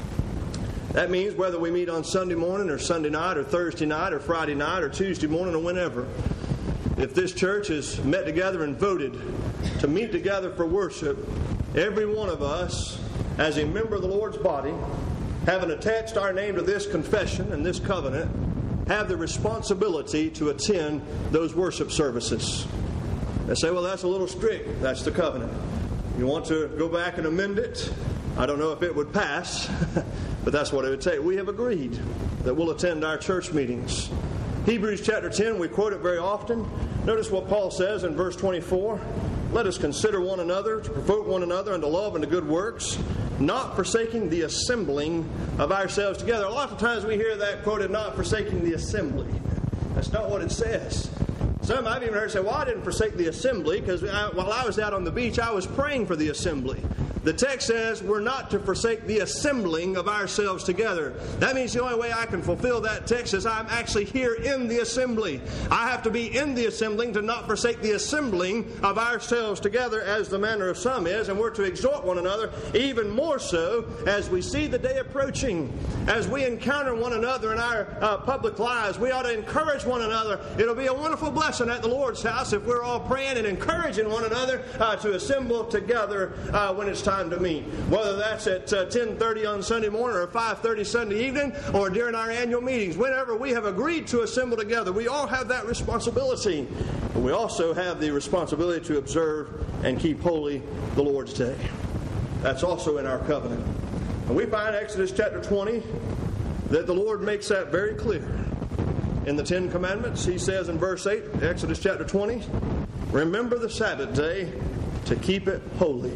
That means whether we meet on Sunday morning or Sunday night or Thursday night or Friday night or Tuesday morning or whenever. If this church is met together and voted to meet together for worship, every one of us, as a member of the Lord's body, having attached our name to this confession and this covenant, have the responsibility to attend those worship services. They say, well, that's a little strict. That's the covenant. You want to go back and amend it? I don't know if it would pass, but that's what it would take. We have agreed that we'll attend our church meetings. Hebrews chapter ten, we quote it very often. Notice what Paul says in verse twenty-four. Let us consider one another, to provoke one another unto love and to good works, not forsaking the assembling of ourselves together. A lot of times we hear that quoted, not forsaking the assembly. That's not what it says. Some I've even heard say, well, I didn't forsake the assembly because while I was out on the beach, I was praying for the assembly. The text says we're not to forsake the assembling of ourselves together. That means the only way I can fulfill that text is I'm actually here in the assembly. I have to be in the assembling to not forsake the assembling of ourselves together as the manner of some is. And we're to exhort one another even more so as we see the day approaching. As we encounter one another in our uh, public lives, we ought to encourage one another. It'll be a wonderful blessing at the Lord's house if we're all praying and encouraging one another uh, to assemble together uh, when it's time to meet, whether that's at uh, ten thirty on Sunday morning or five thirty Sunday evening or during our annual meetings. Whenever we have agreed to assemble together, we all have that responsibility. But we also have the responsibility to observe and keep holy the Lord's day. That's also in our covenant. And we find Exodus chapter twenty that the Lord makes that very clear. In the Ten Commandments, He says in verse eight, Exodus chapter twenty, remember the Sabbath day to keep it holy.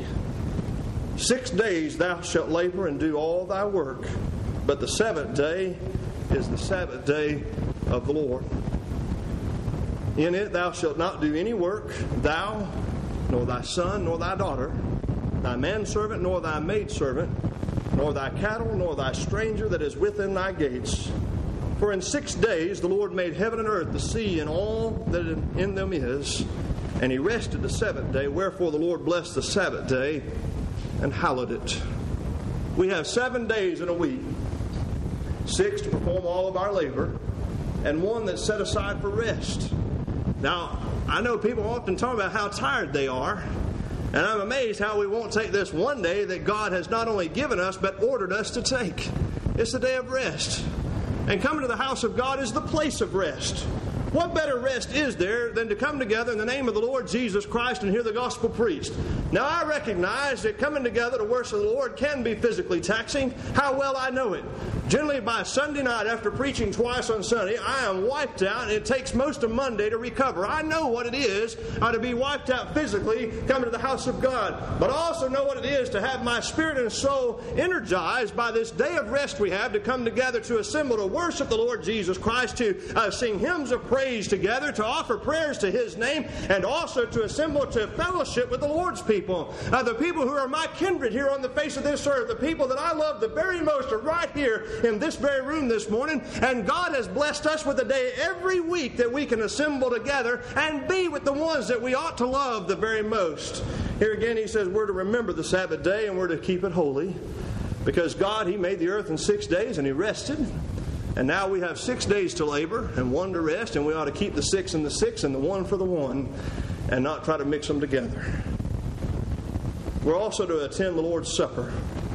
Six days thou shalt labor and do all thy work, but the seventh day is the Sabbath day of the Lord. In it thou shalt not do any work, thou, nor thy son, nor thy daughter, thy manservant, nor thy maidservant, nor thy cattle, nor thy stranger that is within thy gates. For in six days the Lord made heaven and earth, the sea, and all that in them is, and He rested the seventh day. Wherefore the Lord blessed the Sabbath day and hallowed it. We have seven days in a week, six to perform all of our labor, and one that's set aside for rest. Now, I know people often talk about how tired they are, and I'm amazed how we won't take this one day that God has not only given us, but ordered us to take. It's the day of rest. And coming to the house of God is the place of rest. What better rest is there than to come together in the name of the Lord Jesus Christ and hear the gospel preached? Now, I recognize that coming together to worship the Lord can be physically taxing. How well I know it. Generally, by Sunday night, after preaching twice on Sunday, I am wiped out, and it takes most of Monday to recover. I know what it is uh, to be wiped out physically coming to the house of God. But I also know what it is to have my spirit and soul energized by this day of rest we have to come together to assemble to worship the Lord Jesus Christ, to uh, sing hymns of praise together, to offer prayers to His name, and also to assemble to fellowship with the Lord's people. Uh, the people who are my kindred here on the face of this earth, the people that I love the very most, are right here in this very room this morning. And God has blessed us with a day every week that we can assemble together and be with the ones that we ought to love the very most. Here again He says we're to remember the Sabbath day and we're to keep it holy, because God, He made the earth in six days and He rested. And now we have six days to labor and one to rest, and we ought to keep the six and the six and the one for the one and not try to mix them together. We're also to attend the Lord's Supper.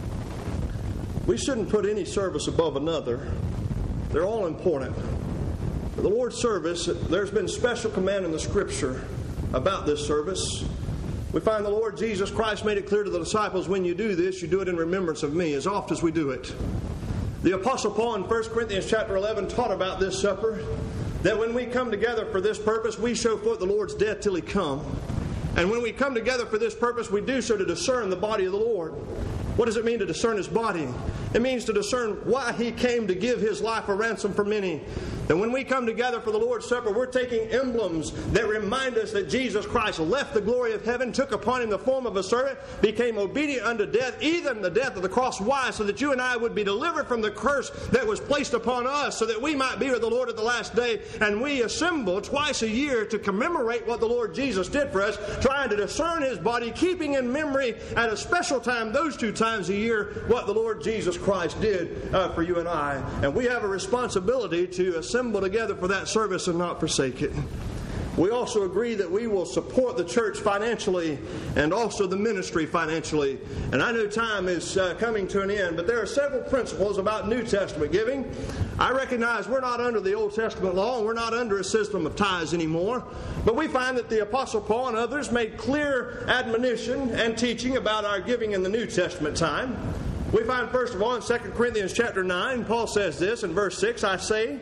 We shouldn't put any service above another. They're all important. For the Lord's service, there's been special command in the Scripture about this service. We find the Lord Jesus Christ made it clear to the disciples, when you do this, you do it in remembrance of me, as oft as we do it. The Apostle Paul in First Corinthians chapter eleven taught about this supper, that when we come together for this purpose, we show forth the Lord's death till He come. And when we come together for this purpose, we do so to discern the body of the Lord. What does it mean to discern His body? It means to discern why He came to give His life a ransom for many. And when we come together for the Lord's Supper, we're taking emblems that remind us that Jesus Christ left the glory of heaven, took upon Him the form of a servant, became obedient unto death, even the death of the cross. Why? So that you and I would be delivered from the curse that was placed upon us, so that we might be with the Lord at the last day. And we assemble twice a year to commemorate what the Lord Jesus did for us, trying to discern His body, keeping in memory at a special time, those two times a year, what the Lord Jesus Christ did uh, for you and I. And we have a responsibility to assemble together for that service and not forsake it. We also agree that we will support the church financially and also the ministry financially. And I know time is uh, coming to an end, but there are several principles about New Testament giving. I recognize we're not under the Old Testament law, and we're not under a system of tithes anymore. But we find that the Apostle Paul and others made clear admonition and teaching about our giving in the New Testament time. We find, first of all, in Second Corinthians chapter nine, Paul says this in verse six, I say,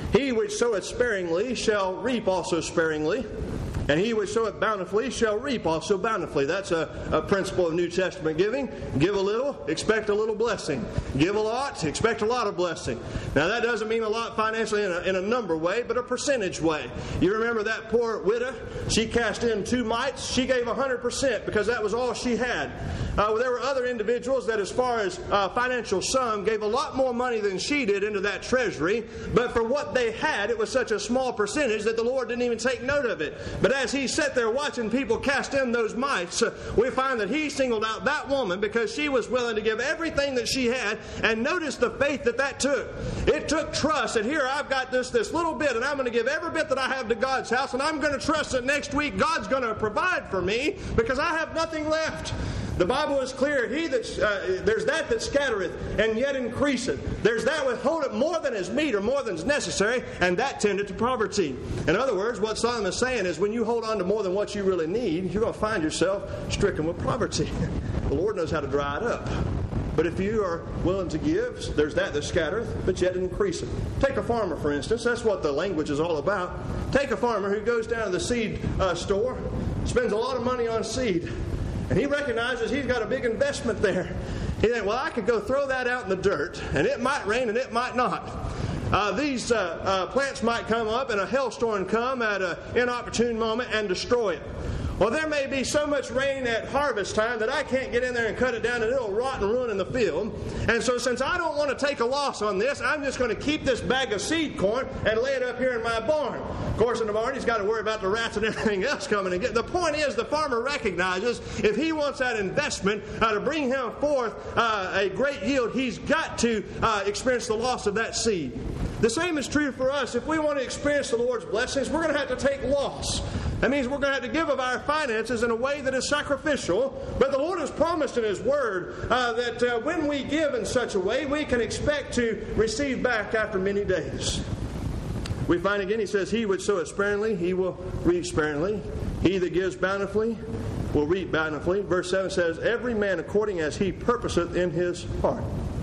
He which soweth sparingly shall reap also sparingly, and he which soweth bountifully shall reap also bountifully. That's a, a principle of New Testament giving. Give a little, expect a little blessing. Give a lot, expect a lot of blessing. Now that doesn't mean a lot financially in a, in a number way, but a percentage way. You remember that poor widow? She cast in two mites. She gave one hundred percent because that was all she had. Uh, there were other individuals that, as far as uh, financial sum, gave a lot more money than she did into that treasury, but for what they had, it was such a small percentage that the Lord didn't even take note of it. But as he sat there watching people cast in those mites, uh, we find that he singled out that woman because she was willing to give everything that she had, and notice the faith that that took. It took trust that here I've got this, this little bit, and I'm going to give every bit that I have to God's house, and I'm going to trust that next week God's going to provide for me because I have nothing left. The Bible is clear. He that's, uh, there's that that scattereth and yet increaseth. There's that withholdeth more than is meet or more than is necessary, and that tendeth to poverty. In other words, what Solomon is saying is when you hold on to more than what you really need, you're going to find yourself stricken with poverty. The Lord knows how to dry it up. But if you are willing to give, there's that that scattereth, but yet increaseth. Take a farmer, for instance. That's what the language is all about. Take a farmer who goes down to the seed uh, store, spends a lot of money on seed, and he recognizes he's got a big investment there. He thinks, well, I could go throw that out in the dirt, and it might rain and it might not. Uh, these uh, uh, plants might come up and a hailstorm come at an inopportune moment and destroy it. Well, there may be so much rain at harvest time that I can't get in there and cut it down and it'll rot and ruin in the field. And so since I don't want to take a loss on this, I'm just going to keep this bag of seed corn and lay it up here in my barn. Of course, in the barn, he's got to worry about the rats and everything else coming and get. The point is, the farmer recognizes if he wants that investment uh, to bring him forth uh, a great yield, he's got to uh, experience the loss of that seed. The same is true for us. If we want to experience the Lord's blessings, we're going to have to take loss. That means we're going to have to give of our finances in a way that is sacrificial. But the Lord has promised in His Word uh, that uh, when we give in such a way, we can expect to receive back after many days. We find again, He says, He which soweth sparingly, he will reap sparingly. He that gives bountifully will reap bountifully. Verse seven says, every man according as he purposeth in his heart,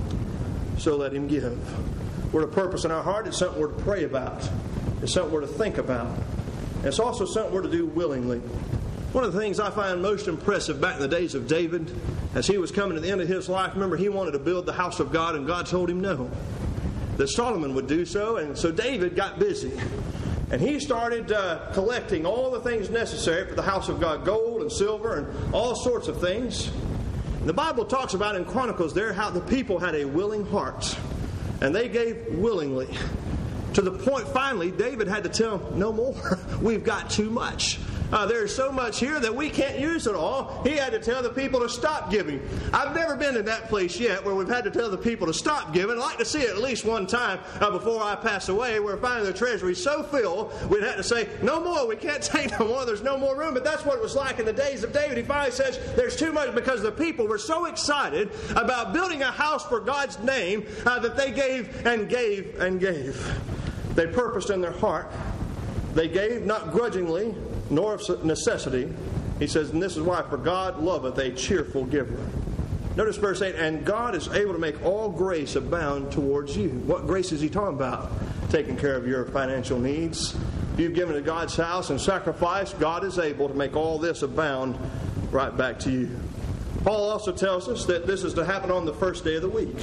so let him give. We're to purpose in our heart. It's something we're to pray about. It's something we're to think about. It's also something we're to do willingly. One of the things I find most impressive back in the days of David, as he was coming to the end of his life, remember he wanted to build the house of God, and God told him no, that Solomon would do so. And so David got busy, and he started uh, collecting all the things necessary for the house of God, gold and silver and all sorts of things. And the Bible talks about in Chronicles there how the people had a willing heart, and they gave willingly. To the point, finally, David had to tell them, no more. We've got too much. Uh, there's so much here that we can't use it all. He had to tell the people to stop giving. I've never been in that place yet where we've had to tell the people to stop giving. I'd like to see it at least one time uh, before I pass away, where finally the treasury is so filled, we'd have to say, no more. We can't take no more. There's no more room. But that's what it was like in the days of David. He finally says there's too much, because the people were so excited about building a house for God's name uh, that they gave and gave and gave. They purposed in their heart. They gave not grudgingly, nor of necessity. He says, and this is why, for God loveth a cheerful giver. Notice verse eight, and God is able to make all grace abound towards you. What grace is He talking about? Taking care of your financial needs. If you've given to God's house and sacrificed, God is able to make all this abound right back to you. Paul also tells us that this is to happen on the first day of the week.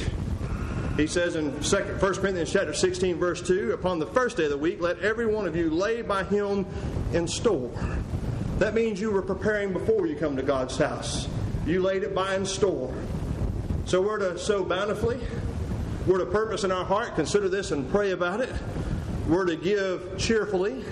He says in First Corinthians chapter sixteen, verse two, upon the first day of the week, let every one of you lay by him in store. That means you were preparing before you come to God's house. You laid it by in store. So we're to sow bountifully. We're to purpose in our heart, consider this and pray about it. We're to give cheerfully.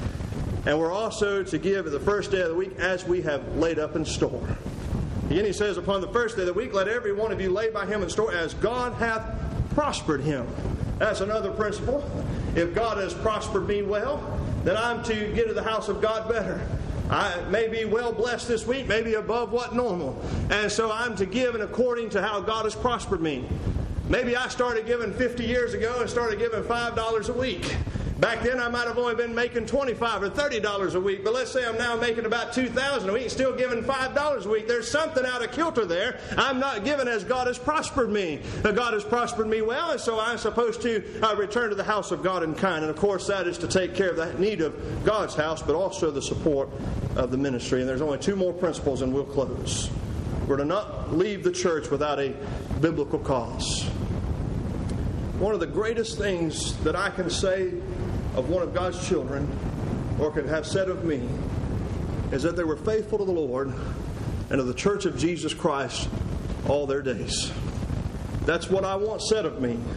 And we're also to give at the first day of the week as we have laid up in store. Again, he says, upon the first day of the week, let every one of you lay by him in store as God hath prospered him. That's another principle. If God has prospered me well, then I'm to get to the house of God better. I may be well blessed this week, maybe above what normal. And so I'm to give in according to how God has prospered me. Maybe I started giving fifty years ago and started giving five dollars a week. Back then I might have only been making twenty-five dollars or thirty dollars a week, but let's say I'm now making about two thousand dollars a week and still giving five dollars a week. There's something out of kilter there. I'm not giving as God has prospered me. God has prospered me well, and so I'm supposed to uh, return to the house of God in kind. And of course that is to take care of that need of God's house, but also the support of the ministry. And there's only two more principles and we'll close. We're to not leave the church without a biblical cause. One of the greatest things that I can say of one of God's children, or could have said of me, is that they were faithful to the Lord and to the church of Jesus Christ all their days. That's what I want said of me.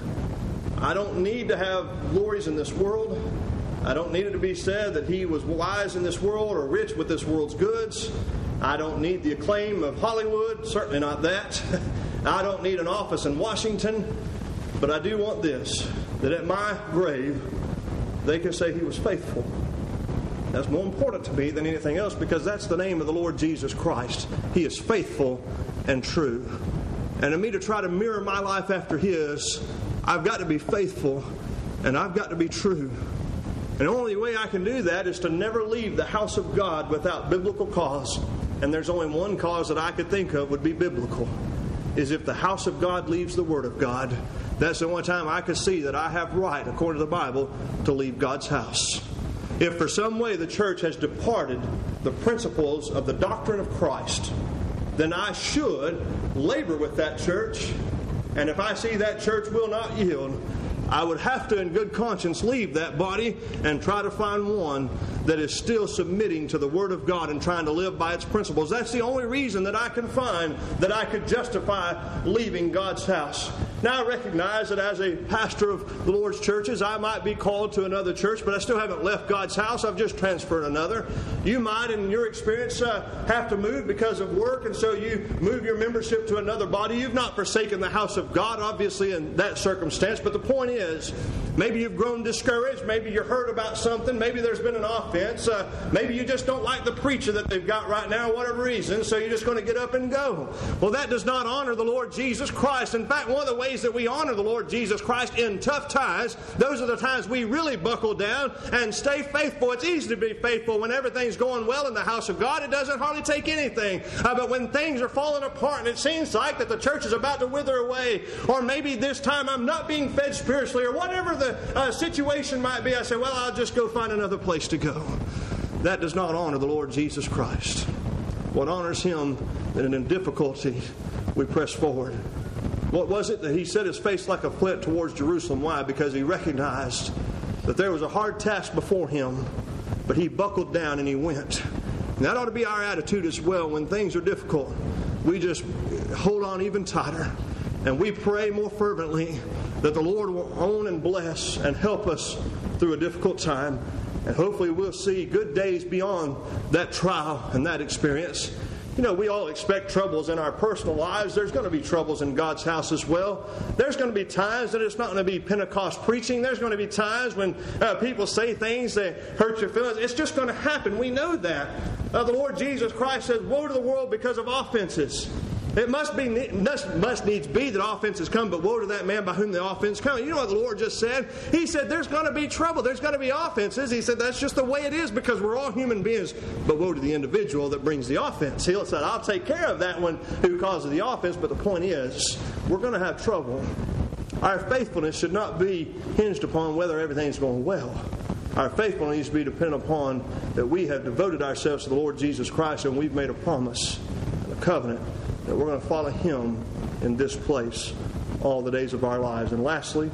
I don't need to have glories in this world. I don't need it to be said that he was wise in this world or rich with this world's goods. I don't need the acclaim of Hollywood, certainly not that. I don't need an office in Washington. But I do want this, that at my grave, they can say he was faithful. That's more important to me than anything else, because that's the name of the Lord Jesus Christ. He is faithful and true. And to me to try to mirror my life after his, I've got to be faithful and I've got to be true. And the only way I can do that is to never leave the house of God without biblical cause. And there's only one cause that I could think of would be biblical, is if the house of God leaves the Word of God. That's the only time I could see that I have right, according to the Bible, to leave God's house. If for some way the church has departed the principles of the doctrine of Christ, then I should labor with that church. And if I see that church will not yield, I would have to, in good conscience, leave that body and try to find one that is still submitting to the Word of God and trying to live by its principles. That's the only reason that I can find that I could justify leaving God's house. Now, I recognize that as a pastor of the Lord's churches, I might be called to another church, but I still haven't left God's house. I've just transferred another. You might, in your experience, uh, have to move because of work, and so you move your membership to another body. You've not forsaken the house of God, obviously, in that circumstance, but the point is, maybe you've grown discouraged. Maybe you're hurt about something. Maybe there's been an offense. Uh, maybe you just don't like the preacher that they've got right now, whatever reason, so you're just going to get up and go. Well, that does not honor the Lord Jesus Christ. In fact, one of the ways that we honor the Lord Jesus Christ in tough times, those are the times we really buckle down and stay faithful. It's easy to be faithful when everything's going well in the house of God. It doesn't hardly take anything. Uh, but when things are falling apart and it seems like that the church is about to wither away, or maybe this time I'm not being fed spiritually, or whatever the uh, situation might be, I say, well, I'll just go find another place to go. That does not honor the Lord Jesus Christ. What honors Him, that in difficulty we press forward. What was it that He set His face like a flint towards Jerusalem? Why? Because He recognized that there was a hard task before Him, but He buckled down and He went. And that ought to be our attitude as well. When things are difficult, we just hold on even tighter, and we pray more fervently that the Lord will own and bless and help us through a difficult time. And hopefully we'll see good days beyond that trial and that experience. You know, we all expect troubles in our personal lives. There's going to be troubles in God's house as well. There's going to be times that it's not going to be Pentecost preaching. There's going to be times when uh, people say things that hurt your feelings. It's just going to happen. We know that. Uh, the Lord Jesus Christ says, woe to the world because of offenses. It must be must, must needs be that offenses come, but woe to that man by whom the offense comes. You know what the Lord just said? He said there's going to be trouble. There's going to be offenses. He said that's just the way it is because we're all human beings. But woe to the individual that brings the offense. He said, I'll take care of that one who causes the offense. But the point is, we're going to have trouble. Our faithfulness should not be hinged upon whether everything's going well. Our faithfulness needs to be dependent upon that we have devoted ourselves to the Lord Jesus Christ and we've made a promise and a covenant that we're going to follow Him in this place all the days of our lives. And lastly,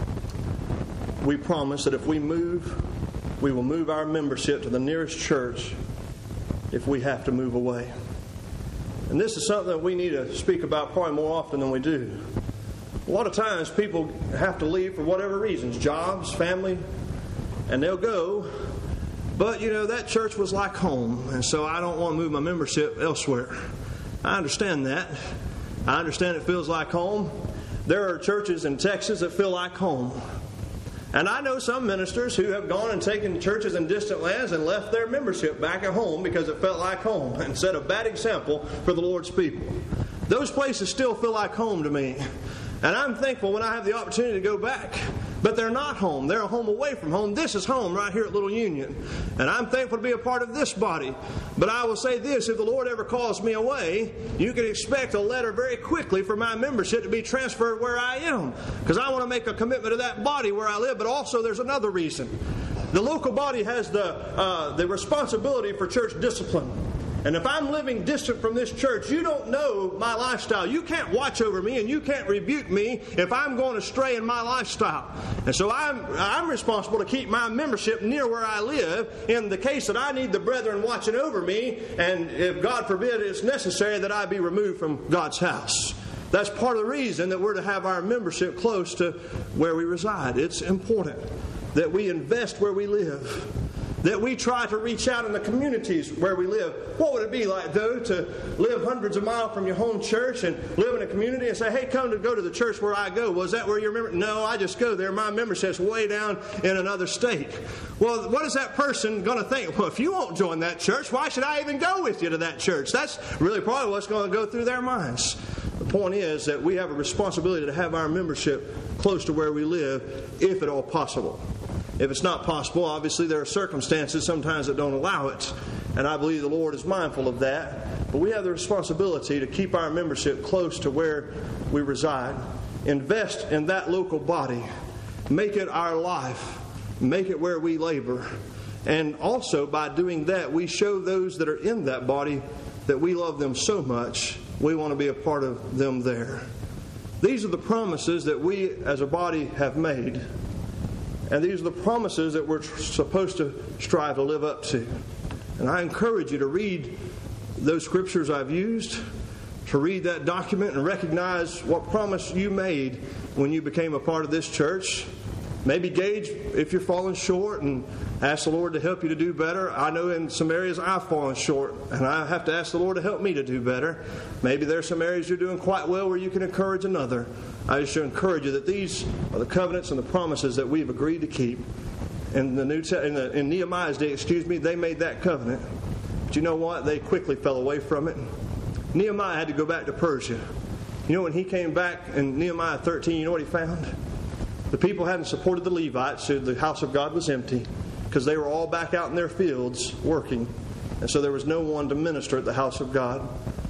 we promise that if we move, we will move our membership to the nearest church if we have to move away. And this is something that we need to speak about probably more often than we do. A lot of times people have to leave for whatever reasons, jobs, family, and they'll go. But, you know, that church was like home, and so I don't want to move my membership elsewhere. I understand that. I understand it feels like home. There are churches in Texas that feel like home. And I know some ministers who have gone and taken churches in distant lands and left their membership back at home because it felt like home and set a bad example for the Lord's people. Those places still feel like home to me. And I'm thankful when I have the opportunity to go back but they're not home. They're a home away from home. This is home right here at Little Union. And I'm thankful to be a part of this body. But I will say this, if the Lord ever calls me away, you can expect a letter very quickly for my membership to be transferred where I am. Because I want to make a commitment to that body where I live, but also there's another reason. The local body has the, uh, the responsibility for church discipline. And if I'm living distant from this church, you don't know my lifestyle. You can't watch over me and you can't rebuke me if I'm going astray in my lifestyle. And so I'm, I'm responsible to keep my membership near where I live in the case that I need the brethren watching over me, and if God forbid it's necessary that I be removed from God's house. That's part of the reason that we're to have our membership close to where we reside. It's important that we invest where we live, that we try to reach out in the communities where we live. What would it be like, though, to live hundreds of miles from your home church and live in a community and say, hey, come to go to the church where I go? Was that where you're member? No, I just go there. My membership's way down in another state. Well, what is that person going to think? Well, if you won't join that church, why should I even go with you to that church? That's really probably what's going to go through their minds. The point is that we have a responsibility to have our membership close to where we live, if at all possible. If it's not possible, obviously there are circumstances sometimes that don't allow it, and I believe the Lord is mindful of that. But we have the responsibility to keep our membership close to where we reside. Invest in that local body. Make it our life. Make it where we labor. And also, by doing that, we show those that are in that body that we love them so much, we want to be a part of them there. These are the promises that we as a body have made. And these are the promises that we're supposed to strive to live up to. And I encourage you to read those scriptures I've used, to read that document and recognize what promise you made when you became a part of this church. Maybe gauge if you're falling short and ask the Lord to help you to do better. I know in some areas I've fallen short, and I have to ask the Lord to help me to do better. Maybe there's some areas you're doing quite well where you can encourage another. I just encourage you that these are the covenants and the promises that we've agreed to keep. In the New in, the, in Nehemiah's day, excuse me, they made that covenant. But you know what? They quickly fell away from it. Nehemiah had to go back to Persia. You know, when he came back in Nehemiah thirteen, you know what he found? The people hadn't supported the Levites, so the house of God was empty because they were all back out in their fields working. And so there was no one to minister at the house of God.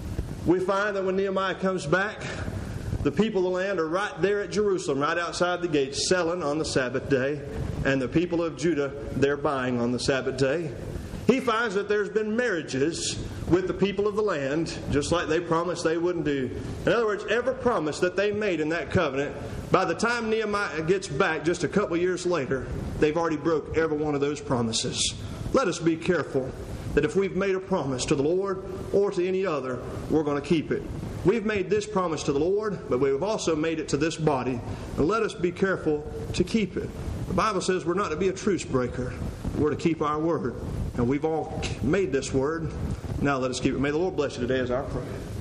We find that when Nehemiah comes back, the people of the land are right there at Jerusalem, right outside the gates, selling on the Sabbath day. And the people of Judah, they're buying on the Sabbath day. He finds that there's been marriages with the people of the land, just like they promised they wouldn't do. In other words, every promise that they made in that covenant, by the time Nehemiah gets back just a couple years later, they've already broke every one of those promises. Let us be careful that if we've made a promise to the Lord or to any other, we're going to keep it. We've made this promise to the Lord, but we've also made it to this body. And let us be careful to keep it. The Bible says we're not to be a truce breaker. We're to keep our word. And we've all made this word. Now let us keep it. May the Lord bless you today as our prayer.